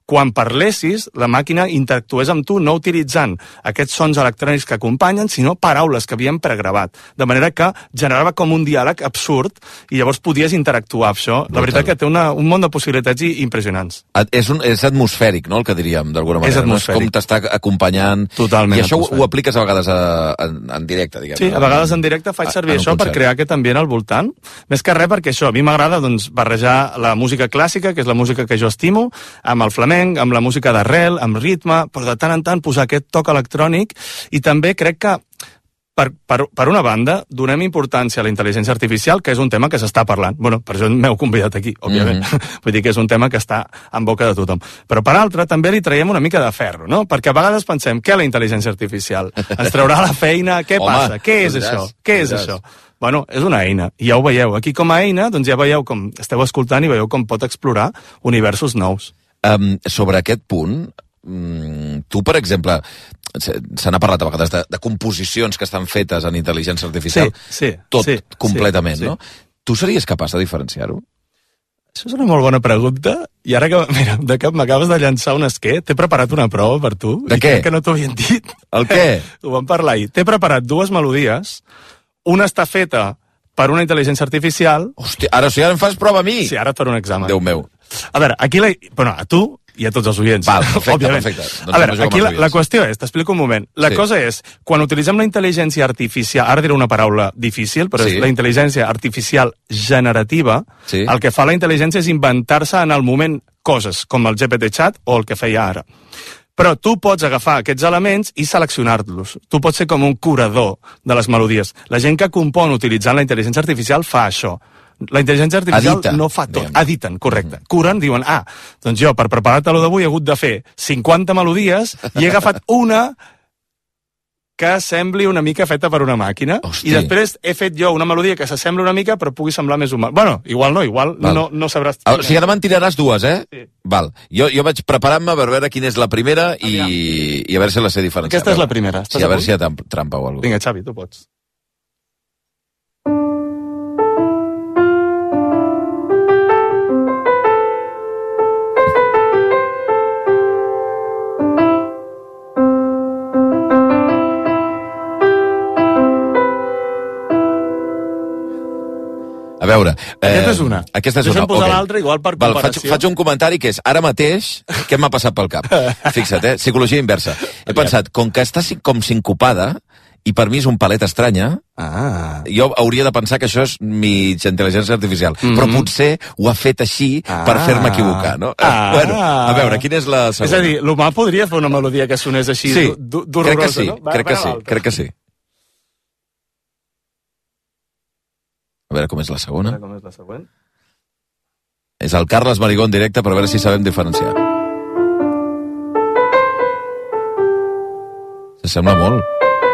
quan parlessis, la màquina interactués amb tu, no utilitzant aquests sons electrònics que acompanyen, sinó paraules que havíem pregravat. De manera que generava com un diàleg absurd i llavors podies interactuar amb això. La veritat que té una, un munt de possibilitats impressionants. És, un, és atmosfèric, no?, el que diríem, d'alguna manera. És atmosfèric. No? És com t'està acompanyant. Totalment. I això ho, ho apliques a vegades a, en, en directe, diguem. Sí, a vegades en directe faig servir això per crear aquest ambient al voltant. Més que res perquè això, a mi m'agrada doncs, barrejar la música clàssica, que és la música que jo estimo, amb el flamenc, amb la música d'arrel, amb ritme, però de tant en tant posar aquest toc electrònic, i també crec que Per, per, per una banda, donem importància a la intel·ligència artificial, que és un tema que s'està parlant. Bueno, per això m'heu convidat aquí, òbviament. Mm-hmm. Vull dir que és un tema que està en boca de tothom. Però per altra, també li traiem una mica de ferro, no? Perquè a vegades pensem, què la intel·ligència artificial? Ens traurà la feina? Què Home, passa? Què és això? Què és això? Bueno, és una eina, i ja ho veieu. Aquí com a eina, doncs ja veieu com esteu escoltant i veieu com pot explorar universos nous. Um, sobre aquest punt, um, tu, per exemple, se n'ha parlat a vegades de, de composicions que estan fetes en intel·ligència artificial, sí, sí, tot sí, completament, sí, sí. no? Tu series capaç de diferenciar-ho? Això és una molt bona pregunta, i ara que, mira, de cap m'acabes de llançar un esquer, t'he preparat una prova per tu. De què? Que no t'ho havien dit. El què? Ho vam parlar ahir. T'he preparat dues melodies, una està feta per una intel·ligència artificial... Hòstia, ara, o sigui, ara em fas prova a mi? Sí, ara et faré un examen. Déu meu. A veure, aquí la... Bueno, a tu i a tots els oients. Val, perfecte, òbviament. perfecte. Doncs a veure, aquí la, la qüestió és, t'explico un moment, la sí. cosa és, quan utilitzem la intel·ligència artificial, ara diré una paraula difícil, però sí. és la intel·ligència artificial generativa, sí. el que fa la intel·ligència és inventar-se en el moment coses, com el G P T Chat o el que feia ara. Però tu pots agafar aquests elements i seleccionar-los. Tu pots ser com un curador de les melodies. La gent que compon utilitzant la intel·ligència artificial fa això. La intel·ligència artificial Edita, no fa tot. Diguem. Editen, correcte. Mm. Curen, diuen, ah, doncs jo, per preparar-te-lo d'avui he hagut de fer cinquanta melodies i he agafat una que sembli una mica feta per una màquina. Hosti. I després he fet jo una melodia que s'assembla una mica però pugui semblar més humà. Bueno, igual no, igual Val. no, no sabràs... O sigui, ara me'n tiraràs dues, eh? Sí. Val. Jo, jo vaig preparant-me per veure quina és la primera i, i a veure si la sé diferenciar. Aquesta és la primera. Sí, a, a veure si hi ha trampa o alguna cosa. Vinga, Xavi, tu pots. A veure... Eh, aquesta és una. Aquesta és Deixa'm una. posar okay. l'altra, igual per Val, comparació. faig, faig un comentari que és, ara mateix, què m'ha passat pel cap? Fixa't, eh? Psicologia inversa. He pensat, com que està com sincopada, i per mi és un palet estranya, ah. jo hauria de pensar que això és mitja intel·ligència artificial. Mm-hmm. Però potser ho ha fet així ah. per fer-me equivocar, no? Ah. Bueno, a veure, quina és la segona? És a dir, l'humà podria fer una melodia que sonés així sí, d'horrorosa, crec que sí, no? Va, crec que sí, crec que sí. A veure com és la segona. A veure com és la següent. És el Carles Marigó en directe per veure si sabem diferenciar. S'assembla molt.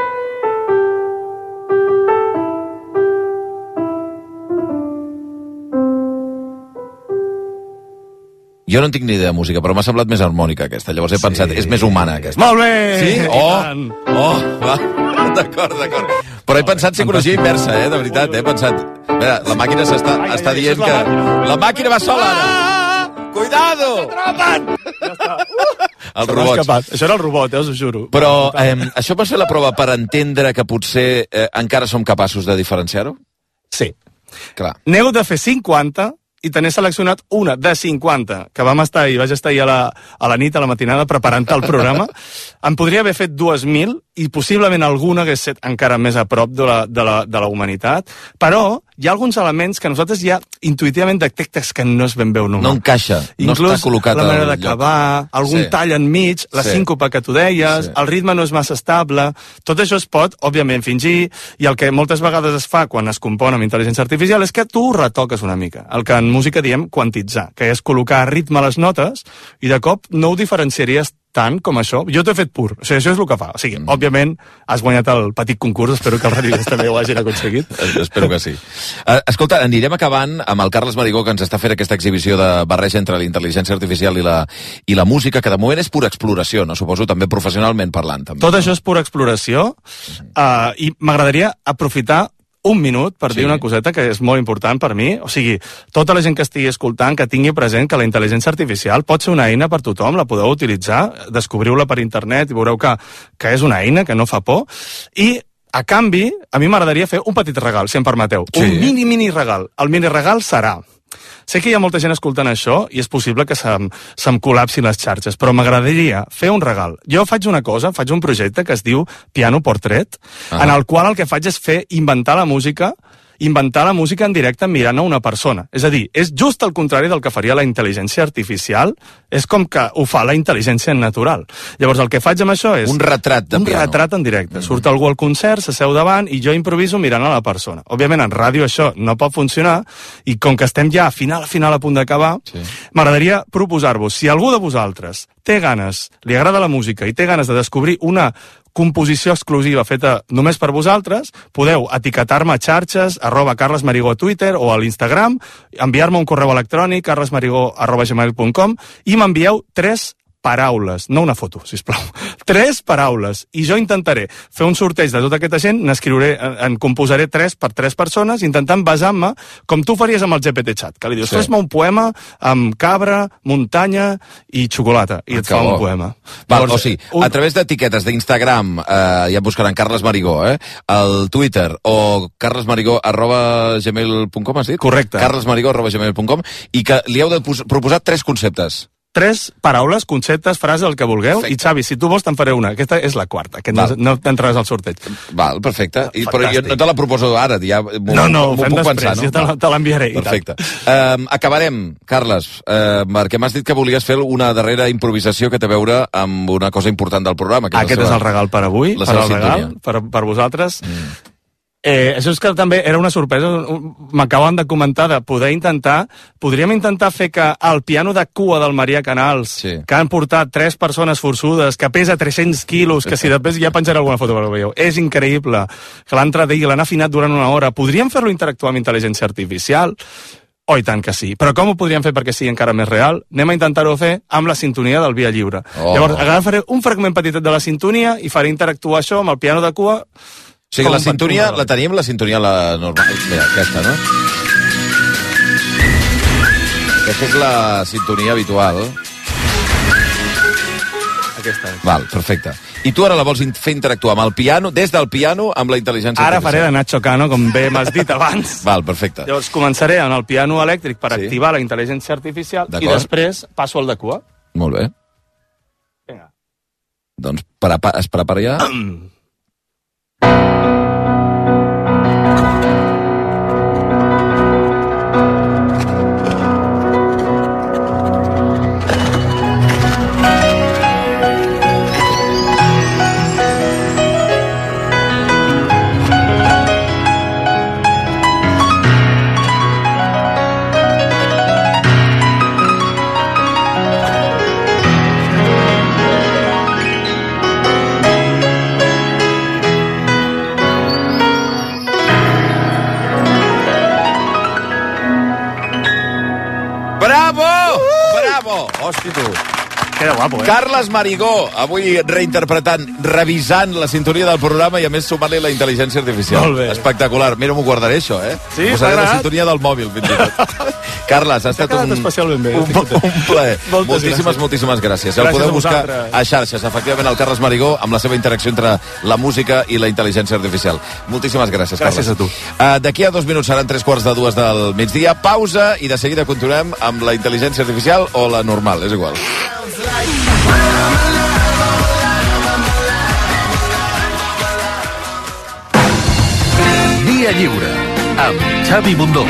Jo no en tinc ni idea de música, però m'ha semblat més harmònica aquesta. Llavors he sí. pensat, és més humana aquesta. Molt bé! Sí? Oh, oh, va. D'acord, d'acord. Però he pensat psicologia inversa, eh, de veritat, he pensat... Mira, la màquina s'està està dient que... La màquina va sola, ara! Cuidado! Ja està. Els robots. Això era el robot, eh, us ho juro. Però eh, això va ser la prova per entendre que potser eh, encara som capaços de diferenciar-ho? Sí. Clar. N'heu de fer cinquanta i te n'he seleccionat una de cinquanta, que vam estar ahir, vaig estar ahir a la, a la nit, a la matinada, preparant el programa. Em podria haver fet dues mil i possiblement alguna hagués estat encara més a prop de la, de la, de la humanitat, però hi ha alguns elements que nosaltres ja intuïtivament detectes que no és ben bé un humà. No encaixa, Inclús no està col·locat la manera d'acabar, algun sí. tall enmig, la sí. síncopa que tu deies, sí. el ritme no és massa estable, tot això es pot, òbviament, fingir, i el que moltes vegades es fa quan es compon amb intel·ligència artificial és que tu retoques una mica, el que en música diem quantitzar, que és col·locar ritme a les notes, i de cop no ho diferenciaries tant com això. Jo t'ho he fet pur. O sigui, això és el que fa. O sigui, mm. òbviament, has guanyat el petit concurs. Espero que els radioers també ho hagin aconseguit. Espero que sí. Uh, escolta, anirem acabant amb el Carles Marigó, que ens està fent aquesta exhibició de barreja entre la intel·ligència artificial i la, i la música, que de moment és pura exploració, no? Suposo, també professionalment parlant. També, Tot no? això és pura exploració, uh, i m'agradaria aprofitar un minut per Sí. dir una coseta que és molt important per mi. O sigui, tota la gent que estigui escoltant, que tingui present que la intel·ligència artificial pot ser una eina per tothom, la podeu utilitzar, descobriu-la per internet i veureu que, que és una eina, que no fa por. I, a canvi, a mi m'agradaria fer un petit regal, si em permeteu. Sí. Un mini, mini regal. El mini regal serà... Sé que hi ha molta gent escoltant això i és possible que se'm, se'm col·lapsin les xarxes, però m'agradaria fer un regal. Jo faig una cosa, faig un projecte que es diu Piano Portrait, ah. en el qual el que faig és fer inventar la música inventar la música en directe mirant a una persona. És a dir, és just el contrari del que faria la intel·ligència artificial, és com que ho fa la intel·ligència natural. Llavors el que faig amb això és... Un retrat de un piano. Un retrat en directe. Mm-hmm. Surt algú al concert, s'asseu davant i jo improviso mirant a la persona. Òbviament en ràdio això no pot funcionar i com que estem ja a final, a final a punt d'acabar, sí. m'agradaria proposar-vos, si algú de vosaltres té ganes, li agrada la música i té ganes de descobrir una composició exclusiva feta només per vosaltres, podeu etiquetar-me a xarxes, arroba Carles Marigó a Twitter o a l'Instagram, enviar-me un correu electrònic, carlesmarigó arroba gmail punt com, i m'envieu tres paraules, no una foto, sisplau. Tres paraules. I jo intentaré fer un sorteig de tota aquesta gent, n'escriuré, en composaré tres per tres persones, intentant basar-me com tu faries amb el G P T Chat, que li dius, sí. fes-me un poema amb cabra, muntanya i xocolata, i et fa un poema. Val, Llavors, o sigui, un... a través d'etiquetes d'Instagram, eh, ja em buscaran Carles Marigó, eh? El Twitter, o carlesmarigó arroba gmail punt com, has dit? Correcte. carlesmarigó arroba gmail punt com, i que li heu de proposar tres conceptes. Tres paraules, conceptes, frases, el que vulgueu. Perfecte. I Xavi, si tu vols te'n faré una. Aquesta és la quarta, que no, no t'entraràs al sorteig. Val, perfecte. I, però jo no te la proposo ara, ja no, no, ho fem després, pensar, no? Jo te, la, te l'enviaré. Perfecte. Um, acabarem, Carles, uh, perquè m'has dit que volies fer una darrera improvisació que té a veure amb una cosa important del programa. Que Aquest és, seva, és el regal per avui, per el regal, per, per vosaltres. Mm. Eh, això és que també era una sorpresa, m'acaben de comentar de poder intentar, podríem intentar fer que el piano de cua del Maria Canals, sí. que han portat tres persones forçudes, que pesa tres-cents quilos, que si després ja penjaré alguna foto per ho veieu, és increïble, que l'han entrat i l'han afinat durant una hora, podríem fer-lo interactuar amb intel·ligència artificial? Oh, i tant que sí. Però com ho podríem fer perquè sigui encara més real? Anem a intentar-ho fer amb la sintonia del Via Lliure. Oh. Llavors, agafaré un fragment petitet de la sintonia i faré interactuar això amb el piano de cua. O sigui, la sintonia la tenim, la sintonia la normal. Mira, aquesta, no? Aquesta és la sintonia habitual. Aquesta és. Val, perfecte. I tu ara la vols fer interactuar amb el piano, des del piano, amb la intel·ligència artificial. Ara artificial. faré de Nacho Cano, com bé m'has dit abans. Val, perfecte. Llavors començaré en el piano elèctric per sí. activar la intel·ligència artificial i després passo al de cua. Molt bé. Vinga. Doncs prepara, es prepara ja... Hosti, tu. Queda guapo, eh? Carles Marigó, avui reinterpretant, revisant la sintonia del programa i a més sumant-li la intel·ligència artificial. Molt bé. Espectacular. Mira, m'ho guardaré, això, eh? Sí, posaré la sintonia del mòbil, fins i tot. Carles, ha estat un, especialment bé, un, un plaer. Moltes moltíssimes, gràcies. moltíssimes gràcies. Ja Gràcies el podeu a buscar vosaltres. a xarxes. Efectivament, el Carles Marigó, amb la seva interacció entre la música i la intel·ligència artificial. Moltíssimes gràcies, Carles. Gràcies a tu. Uh, D'aquí a dos minuts seran tres quarts de dues del migdia. Pausa i de seguida continuem amb la intel·ligència artificial o la normal, és igual. Via Lliure, amb Xavi Bundó.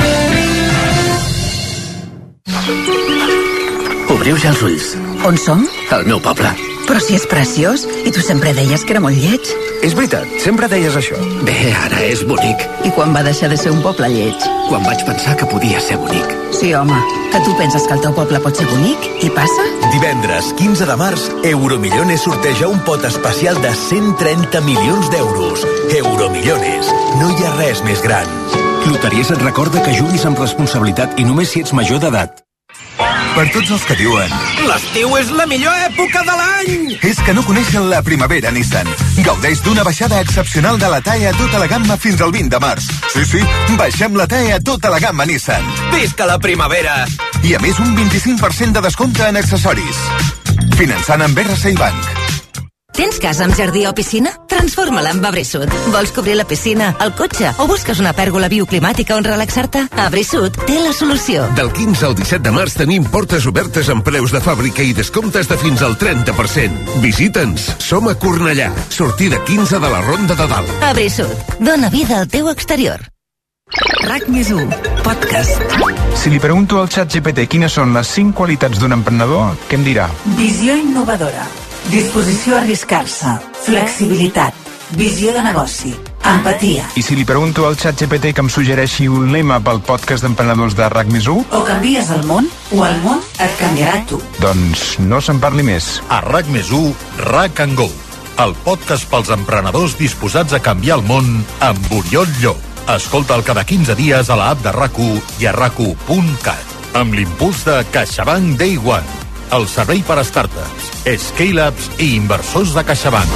Obriu ja els ulls. On som? Al meu poble. Però si és preciós, i tu sempre deies que era molt lleig. És veritat, sempre deies això. Bé, ara és bonic. I quan va deixar de ser un poble lleig? Quan vaig pensar que podia ser bonic. Sí, home, que tu penses que el teu poble pot ser bonic i passa? Divendres, quinze de març, Euromillones sorteja un pot especial de cent trenta milions d'euros. Euromillones, no hi ha res més gran. Loteries et recorda que juguis amb responsabilitat i només si ets major d'edat. Per tots els que diuen l'estiu és la millor època de l'any! és que no coneixen la primavera Nissan. Gaudeix d'una baixada excepcional de la T A E a tota la gamma fins al vint de març. Sí, sí, baixem la T A E a tota la gamma Nissan. Visca la primavera! I a més un vint-i-cinc per cent de descompte en accessoris. Finançant amb R C I Bank. Tens casa amb jardí o piscina? Transforma-la amb Abrisud. Vols cobrir la piscina, el cotxe o busques una pèrgola bioclimàtica on relaxar-te? Abrisud té la solució. Del quinze al disset de març tenim portes obertes amb preus de fàbrica i descomptes de fins al trenta per cent. Visita'ns. Som a Cornellà. Sortida quinze de la Ronda de Dalt. Abrisud. Dóna vida al teu exterior. RAC més u, podcast. Si li pregunto al xat G P T quines són les cinc qualitats d'un emprenedor, què em dirà? Visió innovadora, disposició a arriscar-se, flexibilitat, visió de negoci, empatia. I si li pregunto al xat G P T que em suggereixi un lema pel podcast d'emprenedors de RAC més u? O canvies el món, o el món et canviarà tu. Doncs no se'n parli més. A RAC més u, RAC and Go, el podcast pels emprenedors disposats a canviar el món amb Oriol Llop. Escolta'l cada quinze dies a l'app de RAC u i a rac u punt cat. Amb l'impuls de CaixaBank Day One, el servei per a startups, scale-ups i inversors de CaixaBank.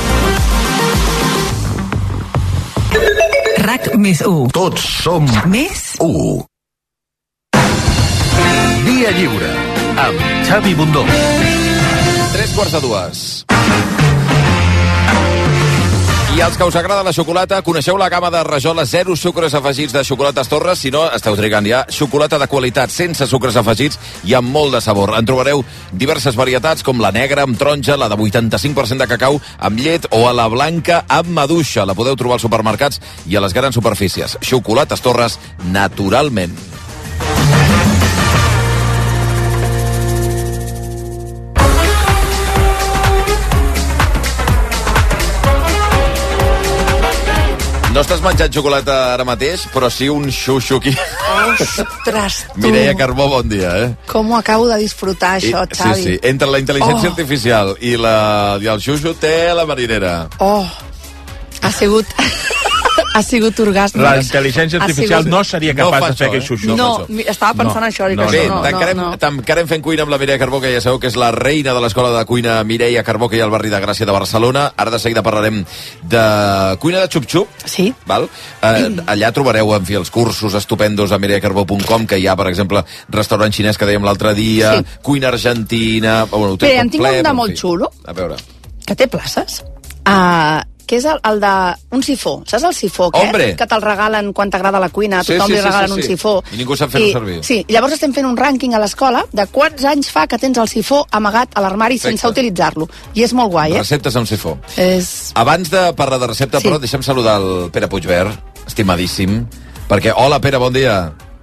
RAC més u. Tots som més u. Via Lliure, amb Xavi Bundó. Tres quarts de dues. I als que us agrada la xocolata, coneixeu la gamma de rajola zero sucres afegits de Xocolates Torres? Si no, esteu trigant ja. Xocolata de qualitat, sense sucres afegits i amb molt de sabor. En trobareu diverses varietats, com la negra amb taronja, la de vuitanta-cinc per cent de cacau amb llet o a la blanca amb maduixa. La podeu trobar als supermercats i a les grans superfícies. Xocolates Torres, naturalment. No estàs menjant xocolata ara mateix, però sí un xuxuqui. Ostres, tu. Mireia Carbó, bon dia, eh? Com ho acabo de disfrutar, això, I, Xavi. Sí, sí. Entre la intel·ligència oh. artificial i, la, i el xuxu té la marinera. Oh, ha sigut... ha sigut orgàsmic. La intel·ligència artificial sigut... no seria capaç no de fer aquell xuxu. No, estava pensant no. això. No, no, bé, no, tancarem, no, no. tancarem fent cuina amb la Mireia Carbó, que ja sabeu que és la reina de l'escola de cuina Mireia Carbó, que hi ha al barri de Gràcia de Barcelona. Ara de seguida parlarem de cuina de xup-xup. Sí. Val? Eh, allà trobareu, en fi, els cursos estupendos a mireia carbó punt com, que hi ha, per exemple, restaurant xinès que dèiem l'altre dia, sí. Cuina argentina... Bueno, bé, en tinc un de molt xulo. A veure. Que té places. Uh, que és el, el de un sifó. Saps el sifó aquest? Hombre. Que te'l regalen quan t'agrada la cuina, a sí, tothom sí, li regalen sí, sí, un sí. sifó. I ningú sap fer-ho servir. Sí, llavors estem fent un rànquing a l'escola de quants anys fa que tens el sifó amagat a l'armari sense utilitzar-lo. I és molt guai, eh? Receptes amb sifó. És... Abans de parlar de recepta, sí. Però deixem saludar el Pere Puigvert, estimadíssim, perquè... Hola, Pere, bon dia.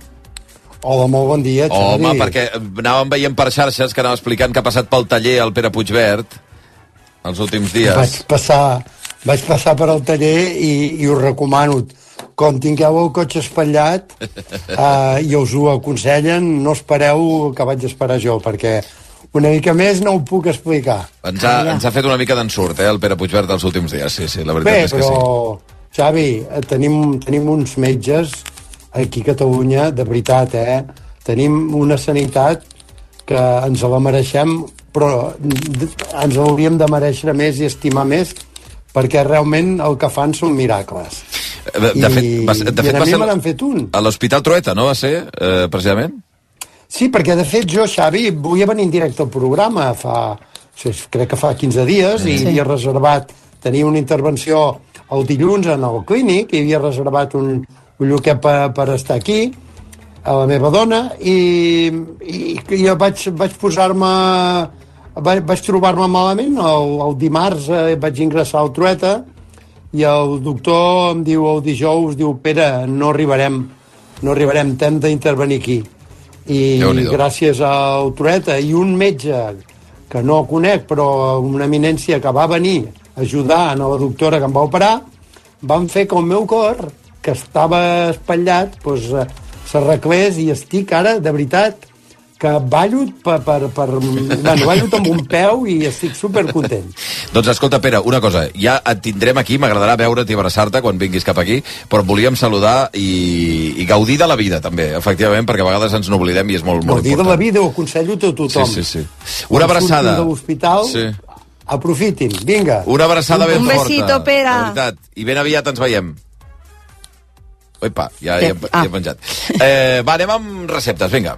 Hola, molt bon dia, Xavi. Home, perquè anàvem veient per xarxes que anava explicant que ha passat pel taller el Pere Puigvert els últims dies. Vaig passar... Vaig passar per al taller i, i us recomano, com tingueu el cotxe espatllat, eh, i us ho aconsellen, no espereu que vaig esperar jo, perquè una mica més no ho puc explicar. Ens ha, ens ha fet una mica d'ensurt, eh, el Pere Puigvert dels últims dies, sí, sí, la veritat Bé, és que però, sí. Xavi, tenim, tenim uns metges aquí a Catalunya, de veritat, eh? Tenim una sanitat que ens la mereixem, però ens l'hauríem de mereixer més i estimar més, perquè realment el que fan són miracles. De, de fet, va, de I fet, a va mi ser me n'han fet un. a l'Hospital Trueta, no va ser, eh, precisament? Sí, perquè de fet jo, Xavi, volia venir en directe al programa fa, crec que fa quinze dies, i sí. havia reservat, tenia una intervenció el dilluns en el clínic, i havia reservat un, un lloquet per, per estar aquí, a la meva dona, i, i, i jo vaig, vaig posar-me... Vaig, vaig trobar-me malament, el, el dimarts eh, vaig ingressar al Trueta i el doctor em diu el dijous, diu, Pere, no arribarem, no arribarem, t'hem d'intervenir aquí. I gràcies al Trueta i un metge que no conec, però una eminència que va venir a ajudar a la doctora que em va operar, van fer que el meu cor, que estava espatllat, doncs, s'arreglés i estic ara, de veritat, que ballo per, per, per... Bueno, ballo amb un peu i estic supercontent. Doncs escolta, Pere, una cosa, ja et tindrem aquí, m'agradarà veure't i abraçar-te quan vinguis cap aquí, però volíem saludar i, i gaudir de la vida, també, efectivament, perquè a vegades ens n'oblidem i és molt, molt gaudir important. de la vida ho aconsello a tothom. Sí, sí, sí. Una abraçada. Quan surtin de l'hospital, sí. Aprofitin, vinga. Una abraçada ben un forta. Un besito, Pere. De veritat. I ben aviat ens veiem. Opa, ja, ja, ja ah. he penjat. Eh, va, anem amb receptes, vinga.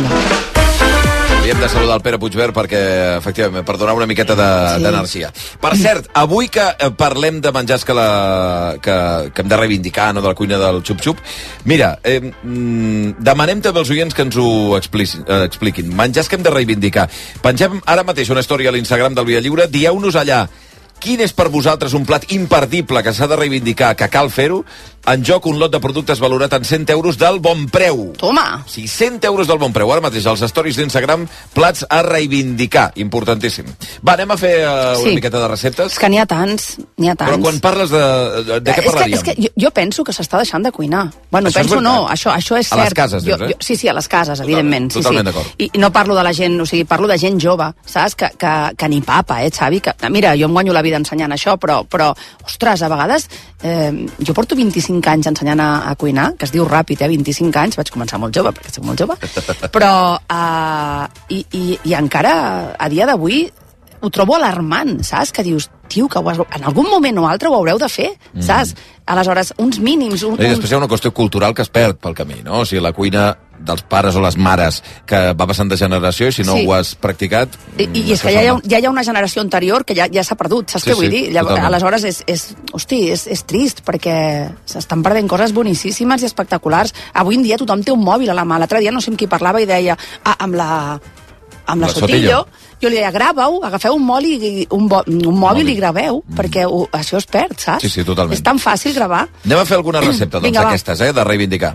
Hem de saludar el Pere Puigvert perquè, efectivament, per donar una miqueta d'energia. De, sí. Per cert, avui que parlem de menjars que, la, que, que hem de reivindicar, no, de la cuina del xup-xup, mira, eh, demanem també als oients que ens ho expliquin. Menjars que hem de reivindicar. Pengem ara mateix una història a l'Instagram del Via Lliure, dieu-nos allà quin és per vosaltres un plat imperdible que s'ha de reivindicar, que cal fer-ho. En joc un lot de productes valorat en cent euros del bon preu. Toma! Sí, cent euros del bon preu. Ara mateix, als stories d'Instagram, plats a reivindicar. Importantíssim. Va, anem a fer uh, una sí. miqueta de receptes. És que n'hi ha tants, n'hi ha tants. Però quan parles de... De, de què és parlaríem? Que, és que jo, jo penso que s'està deixant de cuinar. Bueno, això penso no, això, això és cert. A les cases, dius, eh? Jo, jo, sí, sí, a les cases, totalment, evidentment. Sí, totalment sí. d'acord. I, I no parlo de la gent, o sigui, parlo de gent jove, saps? Que, que, que ni papa, eh, Xavi? Que, mira, jo em guanyo la vida ensenyant això, però, però ostres, a vegades... Eh, jo porto vint-i-cinc anys ensenyant a, a cuinar, que es diu ràpid, eh? vint-i-cinc anys, vaig començar molt jove, perquè soc molt jove, però eh, i, i, i encara a dia d'avui ho trobo alarmant, saps? Que dius, tio, que has, en algun moment o altre ho haureu de fer, mm. saps? Aleshores, uns mínims... Un, I després hi ha una qüestió cultural que es perd pel camí, no? O sigui, la cuina dels pares o les mares que va passant de generació i si no sí. ho has practicat... I, i és que ja hi, ha, ja hi ha una generació anterior que ja, ja s'ha perdut, saps sí, què vull sí, dir? Llavors, aleshores, és, és, hosti, és, és trist perquè s'estan perdent coses boníssimes i espectaculars. Avui en dia tothom té un mòbil a la mà. L'altre dia no sé amb qui parlava i deia, ah, amb la... amb la, la Sotillo, Sotillo, jo li deia, grava-ho, agafeu un, mòbil, un, bo, un mòbil i graveu, mm. perquè ho, això es perd, saps? Sí, sí, totalment. És tan fàcil gravar. Anem a fer alguna recepta, doncs, d'aquestes, eh, de reivindicar.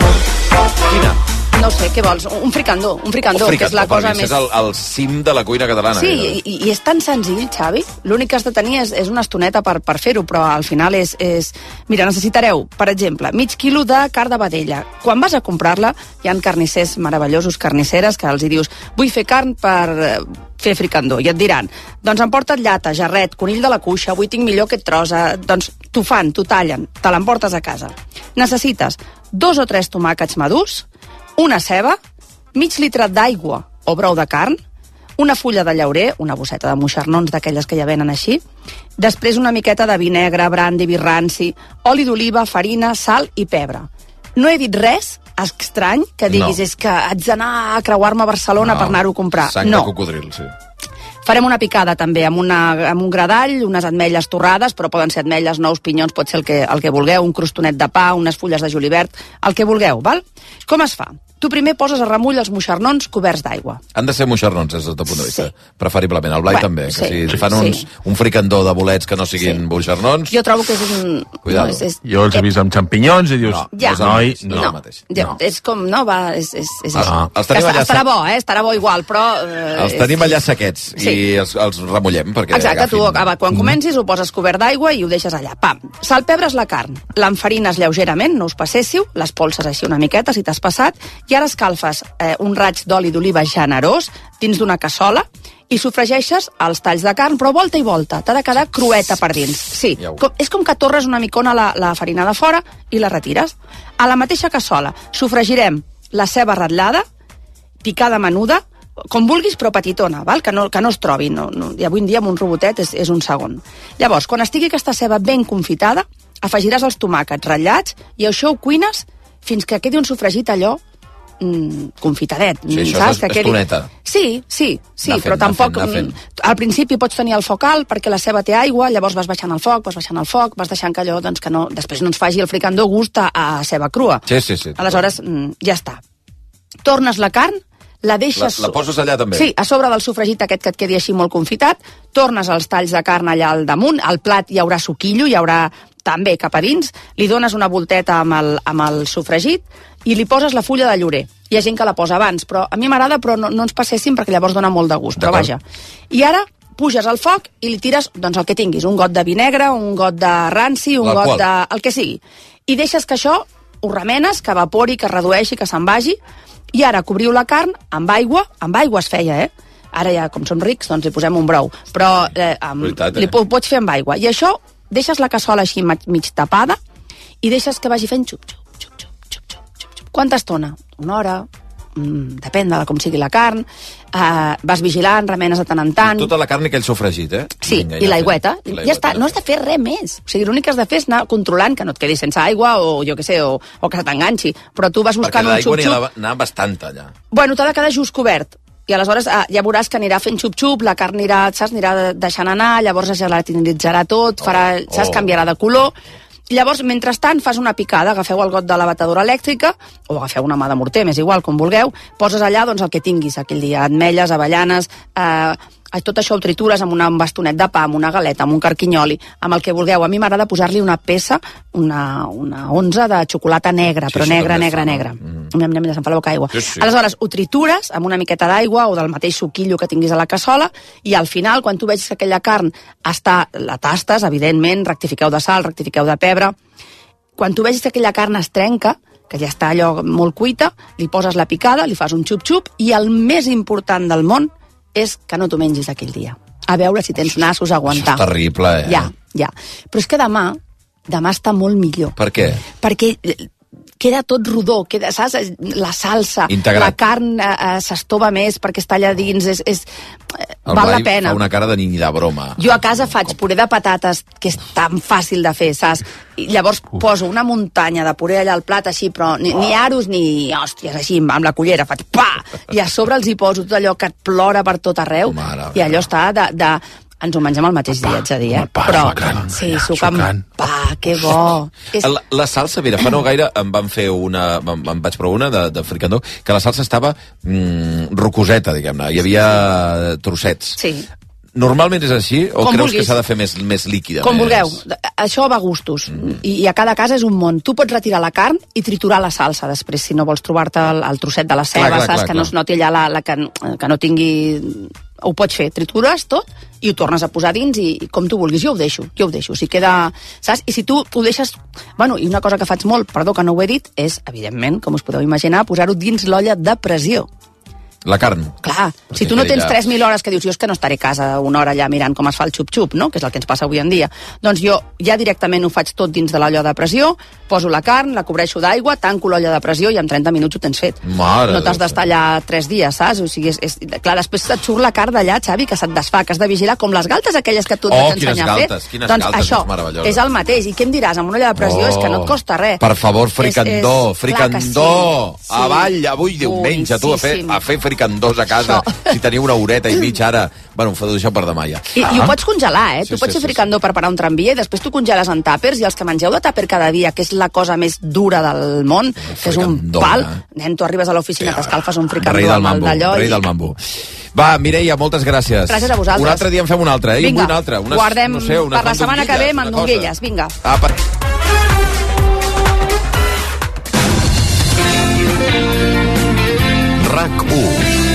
Quina? No sé, què vols? Un fricandó, un fricandó, fricandó que és la cosa més... És el, el cim de la cuina catalana. Sí, eh? i, i és tan senzill, Xavi. L'únic que has de tenir és, és una estoneta per, per fer-ho, però al final és, és... Mira, necessitareu, per exemple, mig quilo de carn de vedella. Quan vas a comprar-la, hi ha carnissers meravellosos, carnisseres, que els hi dius, vull fer carn per fer fricandó, i et diran, doncs em porta't llata, jarret, conill de la cuixa, avui tinc millor aquest tros, eh? Doncs t'ho fan, t'ho tallen, te l'emportes a casa. Necessites dos o tres tomàquets madurs, una ceba, mig litre d'aigua o brou de carn, una fulla de llaurer, una bosseta de moixernons d'aquelles que ja venen així, després una miqueta de vi negre, brandi, vi ranci, oli d'oliva, farina, sal i pebre. No he dit res estrany que diguis, no. és que haig d'anar a creuar-me a Barcelona no. per anar-ho a comprar. Sang no. de cocodril, sí. Farem una picada també amb, una, amb un gradall, unes ametlles torrades, però poden ser ametlles, nous, pinyons, pot ser el que, el que vulgueu, un crostonet de pa, unes fulles de julivert, el que vulgueu, val? Com es fa? Tu primer poses a remull els moixernons coberts d'aigua. Han de ser moixernons, des del teu punt de vista, sí. preferiblement. El Blai bueno, també, que sí. si fan uns, sí. un fricandó de bolets que no siguin sí. moixernons... Jo trobo que és un... Cuidado. No, és, és... Jo els he vist amb xampinyons i dius... No, ja. noi, no. no. no. Ja, no. És com, no, va, és, és, és ah, els tenim allà... Estarà bo, eh? Estarà bo igual, però... Eh, els tenim allà sequets sí. i els, els remullem perquè Exacte, agafin... tu ah, quan comencis ho poses cobert d'aigua i ho deixes allà. Pam! Salpebres la carn, l'enfarines lleugerament, no us passéssiu, les polses així una miqueta si t'has passat, i ara escalfes eh, un raig d'oli d'oliva generós dins d'una cassola i sofregeixes els talls de carn, però volta i volta. T'ha de quedar crueta per dins. Sí, com, és com que torres una micona la, la farina de fora i la retires. A la mateixa cassola sofregirem la ceba ratllada, picada menuda, com vulguis, però petitona, val? Que, no, que no es trobi. No, no. I avui en dia amb un robotet és, és un segon. Llavors, quan estigui aquesta ceba ben confitada, afegiràs els tomàquets ratllats i això ho cuines fins que quedi un sofregit allò Mm, confitadet, sí, això saps? És estoneta. Sí, sí, sí, anar però fent, tampoc... anar fent, anar fent. Al principi pots tenir el foc alt perquè la ceba té aigua, llavors vas baixant el foc, vas baixant el foc, vas deixant que allò, doncs, que no, després no ens faci el fricandó gust a, a ceba crua. Sí, sí, sí. Aleshores, mm, ja està. Tornes la carn, la deixes... La, la poses allà també? Sí, a sobre del sofregit aquest que et quedi així molt confitat, tornes els talls de carn allà al damunt, al plat hi haurà suquillo, hi haurà també cap a dins, li dones una volteta amb el, amb el sofregit i li poses la fulla de llorer. Hi ha gent que la posa abans, però a mi m'agrada, però no, no ens passéssim perquè llavors dona molt de gust, però vaja. I ara puges al foc i li tires doncs, el que tinguis, un got de vi negre, un got de ranci, un got de... el que sigui. I deixes que això ho remenes, que evapori, que redueixi, que se'n vagi, I ara cobriu la carn amb aigua, amb aigua es feia, eh? Ara ja, com som rics, doncs li posem un brou. Però eh, amb, Veritat, eh? li ho pots fer amb aigua. I això, deixes la cassola així mig tapada i deixes que vagi fent xup, xup, xup, xup, xup, xup, xup. Quanta estona? Una hora? Mm, depèn de com sigui la carn. Uh, vas vigilant, remenes de tant en tant. Tota la carn i aquell sofregit, eh? Sí, Vinga, i l'aigüeta. I ja està, no has de fer res més. O sigui, l'únic que has de fer és anar controlant que no et quedis sense aigua o jo què sé, o, o que se t'enganxi. Però tu vas buscant un xup-xup. Perquè l'aigua n'hi ha bastant allà. Bueno, t'ha de quedar just cobert. I aleshores eh, ja veuràs que anirà fent xup-xup, la carn anirà, saps, anirà deixant anar, llavors es gelatinitzarà tot, farà, oh, saps, canviarà de color. I llavors, mentrestant, fas una picada, agafeu el got de la batedora elèctrica, o agafeu una mà de morter, m'és igual, com vulgueu, poses allà doncs, el que tinguis aquell dia, ametlles, avellanes, eh, tot això ho tritures amb un bastonet de pa, amb una galeta, amb un carquinyoli, amb el que vulgueu. A mi m'agrada posar-li una peça, una, una onza de xocolata negra, sí, però negra, negra, negra. Mm. Ja se'm fa la boca aigua. Sí, sí. Aleshores, ho tritures amb una miqueta d'aigua o del mateix suquillo que tinguis a la cassola i al final, quan tu vegis que aquella carn està, la tastes, evidentment, rectifiqueu de sal, rectifiqueu de pebre. Quan tu vegis que aquella carn es trenca, que ja està allò molt cuita, li poses la picada, li fas un xup-xup i el més important del món és que no t'ho mengis aquell dia. A veure si tens nassos a aguantar. Això és terrible, eh? Ja, ja. Però és que demà, demà està molt millor. Per què? Perquè queda tot rodó, queda, saps? La salsa, Integrat. La carn eh, eh, s'estova més perquè està allà dins, és, és, el val la Blai pena. fa una cara de ni de broma. Jo a casa faig puré de patates, que és tan fàcil de fer, saps? I llavors Uf. poso una muntanya de puré allà al plat, així, però ni, ni aros ni hòsties, així, amb la cullera, faig pa! I a sobre els hi poso tot allò que et plora per tot arreu, Mare i allò està de... de ens ho mengem el mateix dia, ets a dir, eh? Pa, però, sucant, sí, suc amb pa, que bo. És... La, la salsa, mira, fa no gaire em van fer una... Em, em vaig provar una de, de fricandó, que la salsa estava mm, rocoseta, diguem-ne. Hi havia trossets. Sí. Normalment és així? O Com creus vulguis. que s'ha de fer més, més líquida? Com més... vulgueu. Això va a gustos. Mm. I, I a cada casa és un món. Tu pots retirar la carn i triturar la salsa després, si no vols trobar-te el, el trosset de la ceba, clar, clar, saps? Clar, que clar. no es noti allà la, la que, que no tingui... Ho pots fer, tritures tot i ho tornes a posar dins i, i com tu vulguis. Jo ho deixo, jo ho deixo. Si queda... Saps? I si tu ho deixes... Bueno, i una cosa que faig molt, perdó que no ho he dit, és, evidentment, com us podeu imaginar, posar-ho dins l'olla de pressió. La carn. Clar, Perquè si tu no tens tres mil hores que dius, jo és que no estaré a casa una hora allà mirant com es fa el xup-xup, no? Que és el que ens passa avui en dia. Doncs jo ja directament ho faig tot dins de l'olla de pressió, poso la carn, la cobreixo d'aigua, tanco l'olla de pressió i en trenta minuts ho tens fet. Mare no t'has d'estar allà tres dies, saps? O sigui, és, és, clar, després et surt la carn d'allà, Xavi, que se't desfà, que has de vigilar, com les galtes aquelles que tu et oh, vaig ensenyar a fer. Galtes, quines doncs galtes, això és és el mateix. I què em diràs? Amb una olla de pressió oh, és que no et costa res. Per favor, fricandó, és, és, fricandó. Sí. Avall, avui diumenge, tu a fer, a fer fricandós a casa. Si teniu una horeta i mitja ara... Bueno, ho deixeu per demà ja. I, ah. I ho pots congelar, eh? Sí, tu pots sí, fer sí, fricandó sí. per parar un tramvia i després tu congeles en tàpers i els que mengeu de tàper cada dia, que és la cosa més dura del món, que és un pal, eh? Nen, tu arribes a l'oficina, t'escalfes un fricandó rei del mambo, d'allò rei i... del mambo. Va, Mireia, moltes gràcies. Gràcies a vosaltres. Un altre dia en fem un altre, eh? Vinga, un altre. Unes, guardem no sé, unes per la setmana que ve mandonguilles, vinga. Apa. RAC u.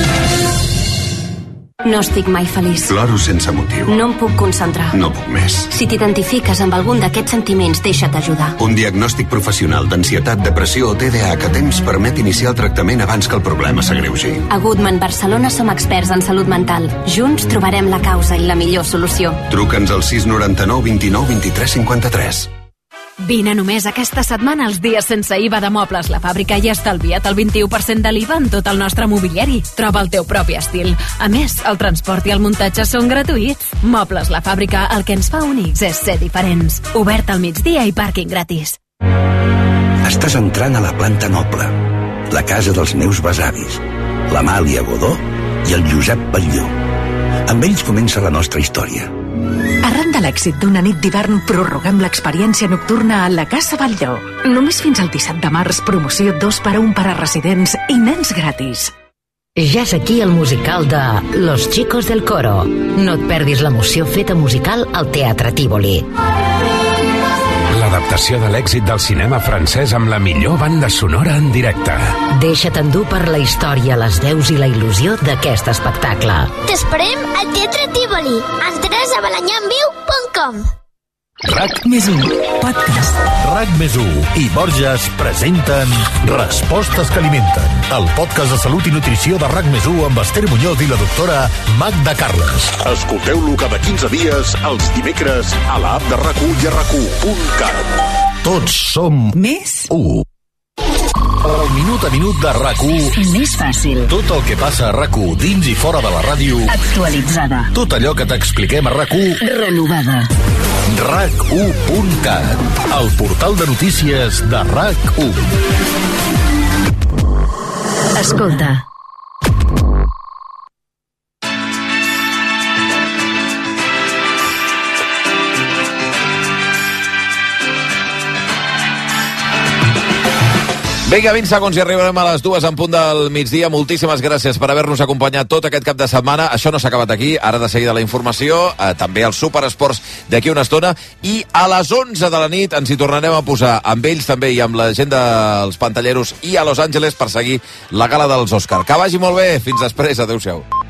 No estic mai feliç. Ploro sense motiu. No em puc concentrar. No puc més. Si t'identifiques amb algun d'aquests sentiments, deixa't ajudar. Un diagnòstic professional d'ansietat, depressió o T D A H a temps permet iniciar el tractament abans que el problema s'agreugi. A Goodman Barcelona som experts en salut mental. Junts trobarem la causa i la millor solució. Truca'ns al sis noranta-nou vint-i-nou vint-i-tres cinquanta-tres. Vine només aquesta setmana als dies sense I V A de Mobles La Fàbrica i estalvia't el vint-i-u per cent de l'I V A en tot el nostre mobiliari. Troba el teu propi estil. A més, el transport i el muntatge són gratuïts. Mobles La Fàbrica, el que ens fa únics és ser diferents. Obert al migdia i pàrquing gratis. Estàs entrant a la planta noble, la casa dels meus besavis, l'Amàlia Godó i el Josep Batlló. Amb ells comença la nostra història. Arran de l'èxit d'una nit d'hivern, prorroguem l'experiència nocturna a la Casa Batlló. Només fins al disset de març, promoció dos per un per a residents i nens gratis. Ja és aquí el musical de Los Chicos del Coro. No et perdis l'emoció feta musical al Teatre Tívoli. L'adaptació de l'èxit del cinema francès amb la millor banda sonora en directe. Deixa't endur per la història, les veus i la il·lusió d'aquest espectacle. T'esperem al Teatre Tívoli. Entrades a balanyamviu punt com. RAC més u, podcast. RAC més u i Borges presenten Respostes que alimenten, el podcast de salut i nutrició de RAC més u amb Esther Muñoz i la doctora Magda Carles. Escolteu-lo cada quinze dies, els dimecres, a l'app de RAC u i a RAC u punt cat. Tots som més u. El minut a minut de RAC u. Més fàcil. Tot el que passa a RAC u dins i fora de la ràdio. Actualitzada. Tot allò que t'expliquem a RAC u. Renovada. RAC u punt cat, el portal de notícies de RAC u. Escolta. Vinga, vint segons i arribarem a les dues en punt del migdia. Moltíssimes gràcies per haver-nos acompanyat tot aquest cap de setmana. Això no s'ha acabat aquí. Ara de seguida la informació, eh, també els superesports d'aquí una estona. I a les onze de la nit ens hi tornarem a posar amb ells també i amb la gent dels Pantalleros i a Los Angeles per seguir la gala dels Òscar. Que vagi molt bé. Fins després. Adéu-siau.